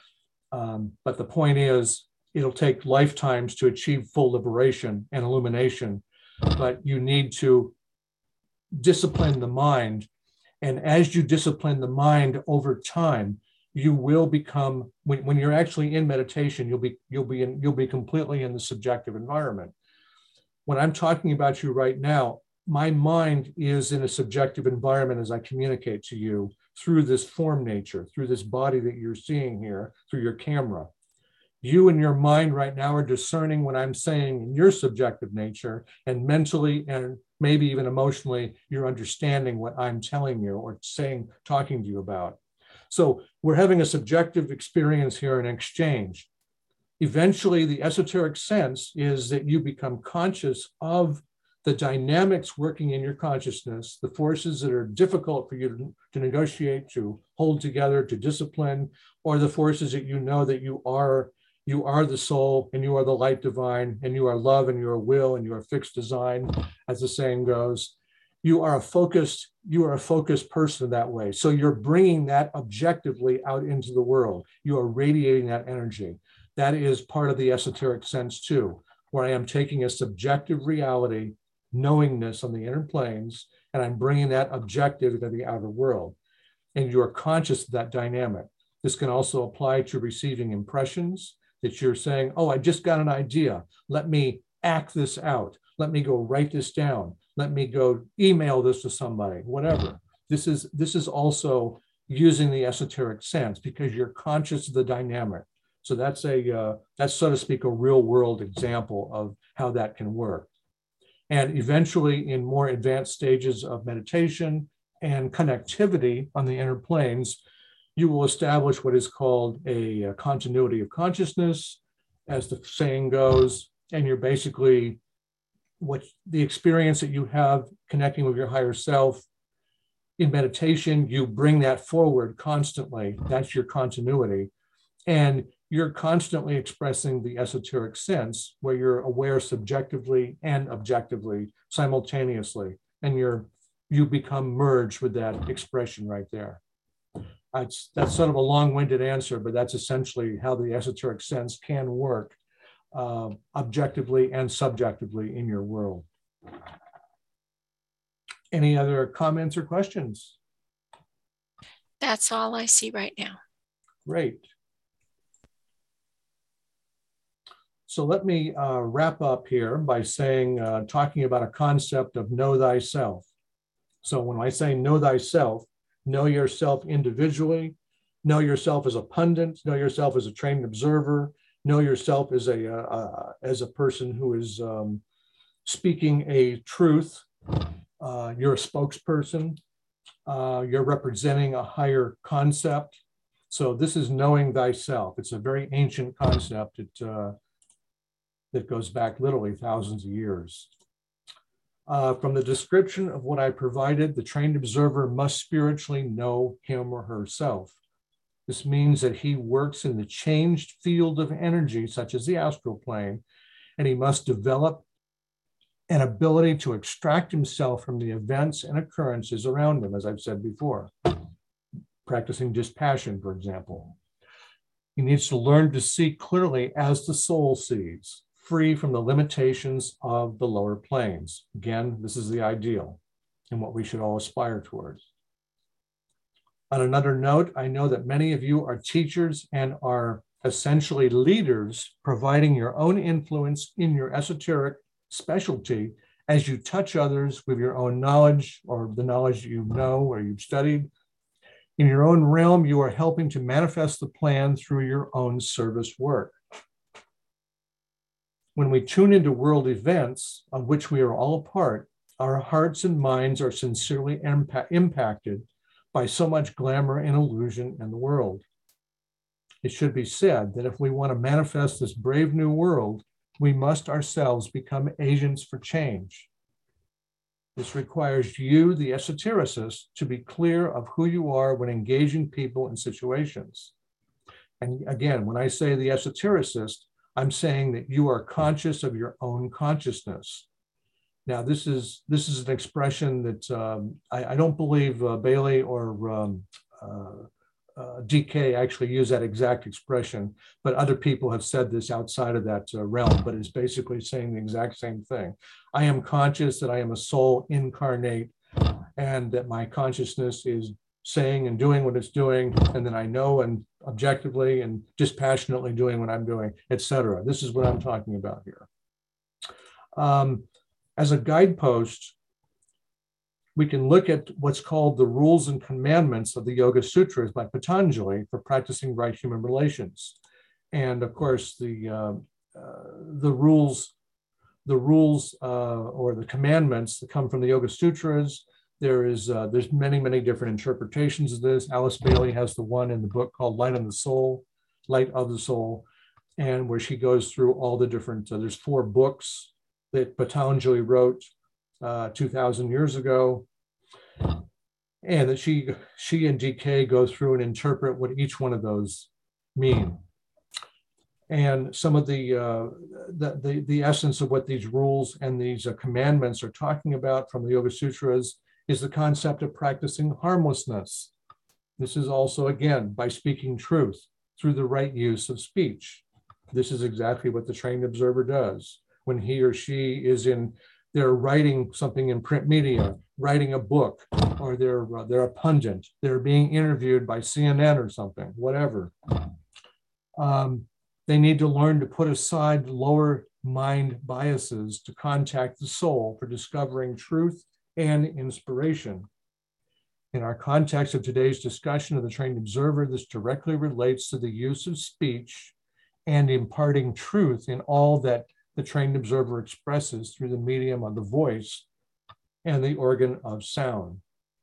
Um, but the point is, it'll take lifetimes to achieve full liberation and illumination, but you need to discipline the mind. And as you discipline the mind over time, you will become, when, when you're actually in meditation, you'll be, you'll be in, you'll be completely in the subjective environment. When I'm talking about you right now, my mind is in a subjective environment as I communicate to you through this form nature, through this body that you're seeing here, through your camera. You and your mind right now are discerning what I'm saying in your subjective nature, and mentally and maybe even emotionally, you're understanding what I'm telling you or saying, talking to you about. So we're having a subjective experience here in exchange. Eventually, the esoteric sense is that you become conscious of the dynamics working in your consciousness, the forces that are difficult for you to, to negotiate, to hold together, to discipline, or the forces that you know that you are, you are the soul and you are the light divine and you are love and you are will and you are fixed design, as the saying goes. You are a focused, you are a focused person that way. So you're bringing that objectively out into the world. You are radiating that energy. That is part of the esoteric sense too, where I am taking a subjective reality, knowingness on the inner planes, and I'm bringing that objective into the outer world. And you are conscious of that dynamic. This can also apply to receiving impressions, that you're saying, oh, I just got an idea. Let me act this out. Let me go write this down. Let me go email this to somebody, whatever. This is, this is also using the esoteric sense because you're conscious of the dynamic. So that's a, uh, that's so to speak, a real world example of how that can work. And eventually in more advanced stages of meditation and connectivity on the inner planes, you will establish what is called a, a continuity of consciousness, as the saying goes, and you're basically, what the experience that you have connecting with your higher self in meditation, you bring that forward constantly. That's your continuity. And you're constantly expressing the esoteric sense where you're aware subjectively and objectively simultaneously. And you're, you become merged with that expression right there. That's, that's sort of a long-winded answer, but that's essentially how the esoteric sense can work uh, objectively and subjectively in your world. Any other comments or questions? That's all I see right now. Great. So let me uh, wrap up here by saying, uh, talking about a concept of know thyself. So when I say know thyself, know yourself individually, know yourself as a pundit, know yourself as a trained observer, know yourself as a, uh, uh, as a person who is um, speaking a truth. Uh, you're a spokesperson. Uh, you're representing a higher concept. So this is knowing thyself. It's a very ancient concept. It, uh, that goes back literally thousands of years. Uh, from the description of what I provided, the trained observer must spiritually know him or herself. This means that he works in the changed field of energy, such as the astral plane, and he must develop an ability to extract himself from the events and occurrences around him, as I've said before, practicing dispassion, for example. He needs to learn to see clearly as the soul sees, free from the limitations of the lower planes. Again, this is the ideal and what we should all aspire towards. On another note, I know that many of you are teachers and are essentially leaders, providing your own influence in your esoteric specialty as you touch others with your own knowledge or the knowledge you know or you've studied. In your own realm, you are helping to manifest the plan through your own service work. When we tune into world events of which we are all a part, our hearts and minds are sincerely impa- impacted by so much glamour and illusion in the world. It should be said that if we want to manifest this brave new world, we must ourselves become agents for change. This requires you, the esotericist, to be clear of who you are when engaging people in situations. And again, when I say the esotericist, I'm saying that you are conscious of your own consciousness. Now, this is this is an expression that um, I, I don't believe uh, Bailey or um, uh, uh, D K actually use that exact expression, but other people have said this outside of that uh, realm, but it's basically saying the exact same thing. I am conscious that I am a soul incarnate and that my consciousness is saying and doing what it's doing, and then I know and objectively and dispassionately doing what I'm doing, et cetera. This is what I'm talking about here. Um, as a guidepost, we can look at what's called the rules and commandments of the Yoga Sutras by Patanjali for practicing right human relations. And of course, the, uh, uh, the rules, the rules uh, or the commandments that come from the Yoga Sutras, There is, uh, there's many, many different interpretations of this. Alice Bailey has the one in the book called Light on the Soul, Light of the Soul, and where she goes through all the different, uh, there's four books that Patanjali wrote uh, two thousand years ago, and that she, she and D K go through and interpret what each one of those mean. And some of the, uh, the, the, the essence of what these rules and these uh, commandments are talking about from the Yoga Sutras is the concept of practicing harmlessness. This is also, again, by speaking truth through the right use of speech. This is exactly what the trained observer does. When he or she is in, they're writing something in print media, writing a book, or they're, uh, they're a pundit, they're being interviewed by C N N or something, whatever. Um, they need to learn to put aside lower mind biases to contact the soul for discovering truth and inspiration. In our context of today's discussion of the trained observer, this directly relates to the use of speech and imparting truth in all that the trained observer expresses through the medium of the voice and the organ of sound.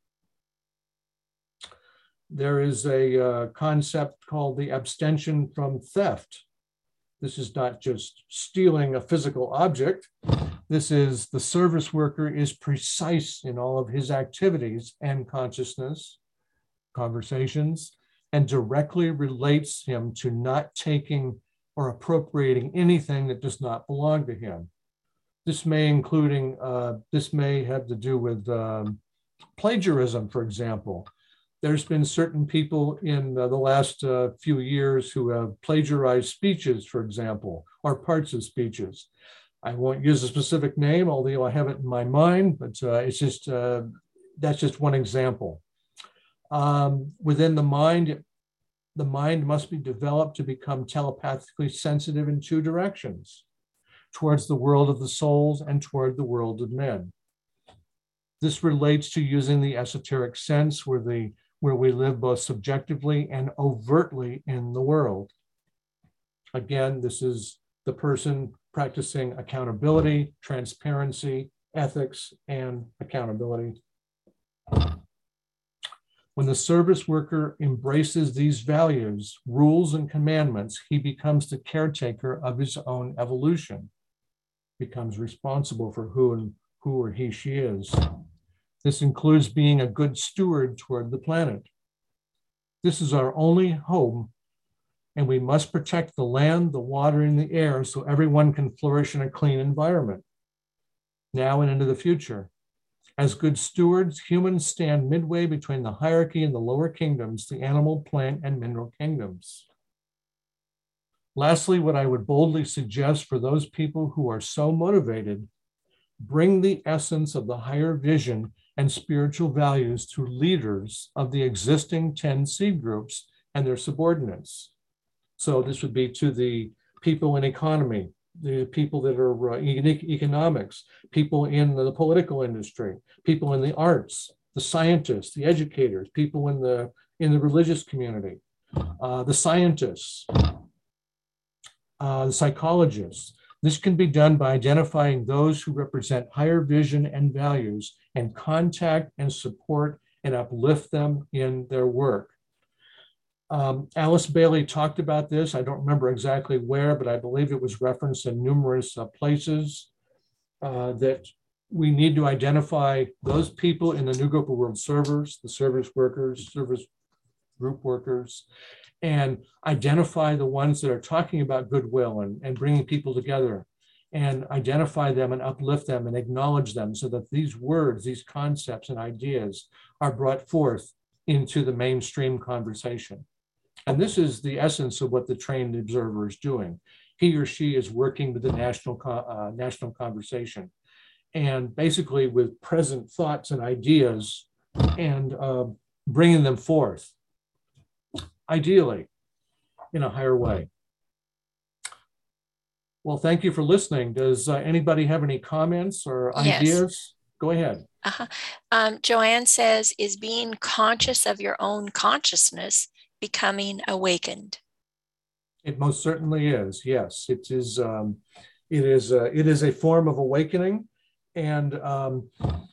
There is a uh, concept called the abstention from theft. This is not just stealing a physical object. This is the service worker is precise in all of his activities and consciousness, conversations, and directly relates him to not taking or appropriating anything that does not belong to him. This may including, uh, this may have to do with um, plagiarism, for example. There's been certain people in uh, the last uh, few years who have plagiarized speeches, for example, or parts of speeches. I won't use a specific name, although I have it in my mind, but uh, it's just, uh, that's just one example. Um, within the mind, the mind must be developed to become telepathically sensitive in two directions, towards the world of the souls and toward the world of men. This relates to using the esoteric sense where the where we live both subjectively and overtly in the world. Again, this is the person practicing accountability, transparency, ethics, and accountability. When the service worker embraces these values, rules, and commandments, he becomes the caretaker of his own evolution, becomes responsible for who and who or he she is. This includes being a good steward toward the planet. This is our only home, and we must protect the land, the water, and the air so everyone can flourish in a clean environment, now and into the future. As good stewards, humans stand midway between the hierarchy and the lower kingdoms, the animal, plant, and mineral kingdoms. Lastly, what I would boldly suggest for those people who are so motivated, bring the essence of the higher vision and spiritual values to leaders of the existing ten seed groups and their subordinates. So this would be to the people in economy, the people that are uh, in economics, people in the political industry, people in the arts, the scientists, the educators, people in the, in the religious community, uh, the scientists, uh, the psychologists. This can be done by identifying those who represent higher vision and values and contact and support and uplift them in their work. Um, Alice Bailey talked about this. I don't remember exactly where, but I believe it was referenced in numerous uh, places uh, that we need to identify those people in the New Group of World Servers, the service workers, service group workers, and identify the ones that are talking about goodwill and, and bringing people together, and identify them and uplift them and acknowledge them so that these words, these concepts and ideas are brought forth into the mainstream conversation. And this is the essence of what the trained observer is doing. He or she is working with the national, uh, national conversation, and basically with present thoughts and ideas and uh, bringing them forth, ideally in a higher way. Well, thank you for listening. Does uh, anybody have any comments or ideas? Yes. Go ahead. Uh-huh. Um, Joanne says, is being conscious of your own consciousness becoming awakened? It most certainly is. Yes, it is. Um, it is. Uh, it is a form of awakening, and um,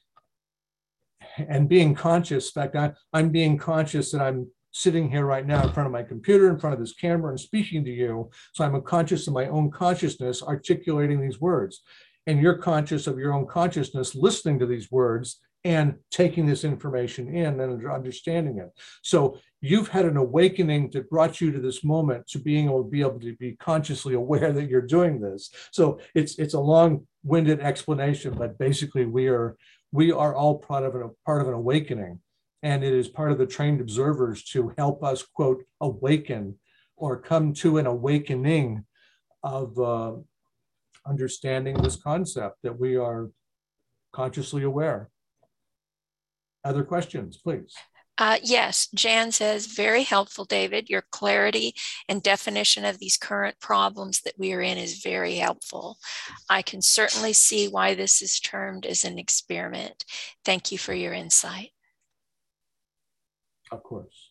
and being conscious. In fact, I, I'm being conscious that I'm sitting here right now in front of my computer, in front of this camera, and speaking to you. So I'm conscious of my own consciousness, articulating these words, and you're conscious of your own consciousness, listening to these words and taking this information in and understanding it. So you've had an awakening that brought you to this moment to being able to be able to be consciously aware that you're doing this. So it's it's a long-winded explanation, but basically we are we are all part of an part of an awakening, and it is part of the trained observers to help us, quote, awaken or come to an awakening of uh, understanding this concept, that we are consciously aware. Other questions, please? Uh, yes, Jan says, very helpful, David. Your clarity and definition of these current problems that we are in is very helpful. I can certainly see why this is termed as an experiment. Thank you for your insight. Of course.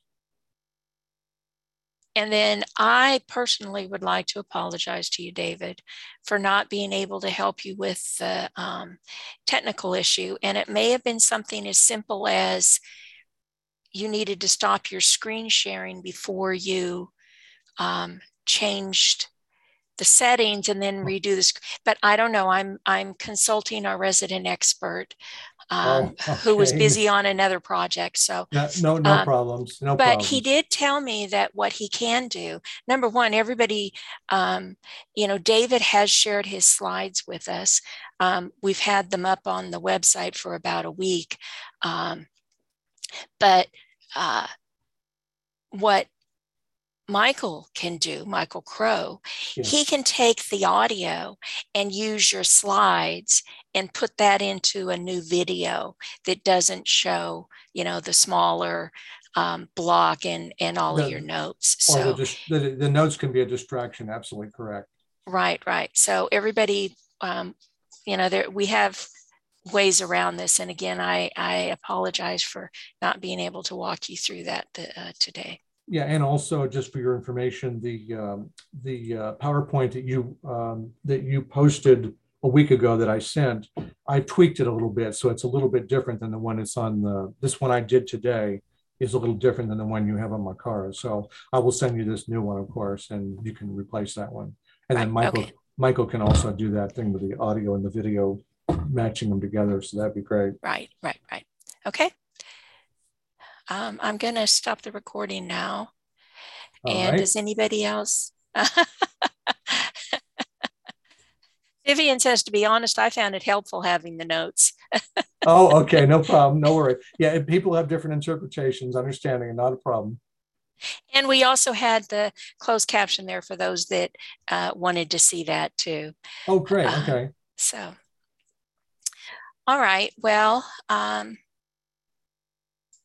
And then I personally would like to apologize to you, David, for not being able to help you with the um, technical issue. And it may have been something as simple as you needed to stop your screen sharing before you um, changed the settings and then redo this. But I don't know, I'm, I'm consulting our resident expert um, Oh, okay. who was busy on another project. So no, no, no um, problems. No but problems. he did tell me that what he can do, number one, everybody, um, you know, David has shared his slides with us. Um, we've had them up on the website for about a week. Um, but uh, what Michael can do, Michael Crow, Yes. he can take the audio and use your slides and put that into a new video that doesn't show, you know, the smaller um, block and, and all the, of your notes. Or so the, the, the notes can be a distraction. Absolutely correct. Right, right. So everybody, um, you know, there we have ways around this. And again, I, I apologize for not being able to walk you through that uh, today. Yeah, and also just for your information, the um, the uh, PowerPoint that you um, that you posted a week ago that I sent, I tweaked it a little bit, so it's a little bit different than the one that's on the. This one I did today is a little different than the one you have on Makara. So I will send you this new one, of course, and you can replace that one. And right. then Michael okay. Michael can also do that thing with the audio and the video, matching them together. So that'd be great. Right, right, right. Okay. Um, I'm going to stop the recording now. All and right. Does anybody else? Vivian says, to be honest, I found it helpful having the notes. Oh, okay. No problem. No worry. Yeah, people have different interpretations, understanding, not a problem. And we also had the closed caption there for those that uh, wanted to see that too. Oh, great. Uh, okay. So, all right. Well, um,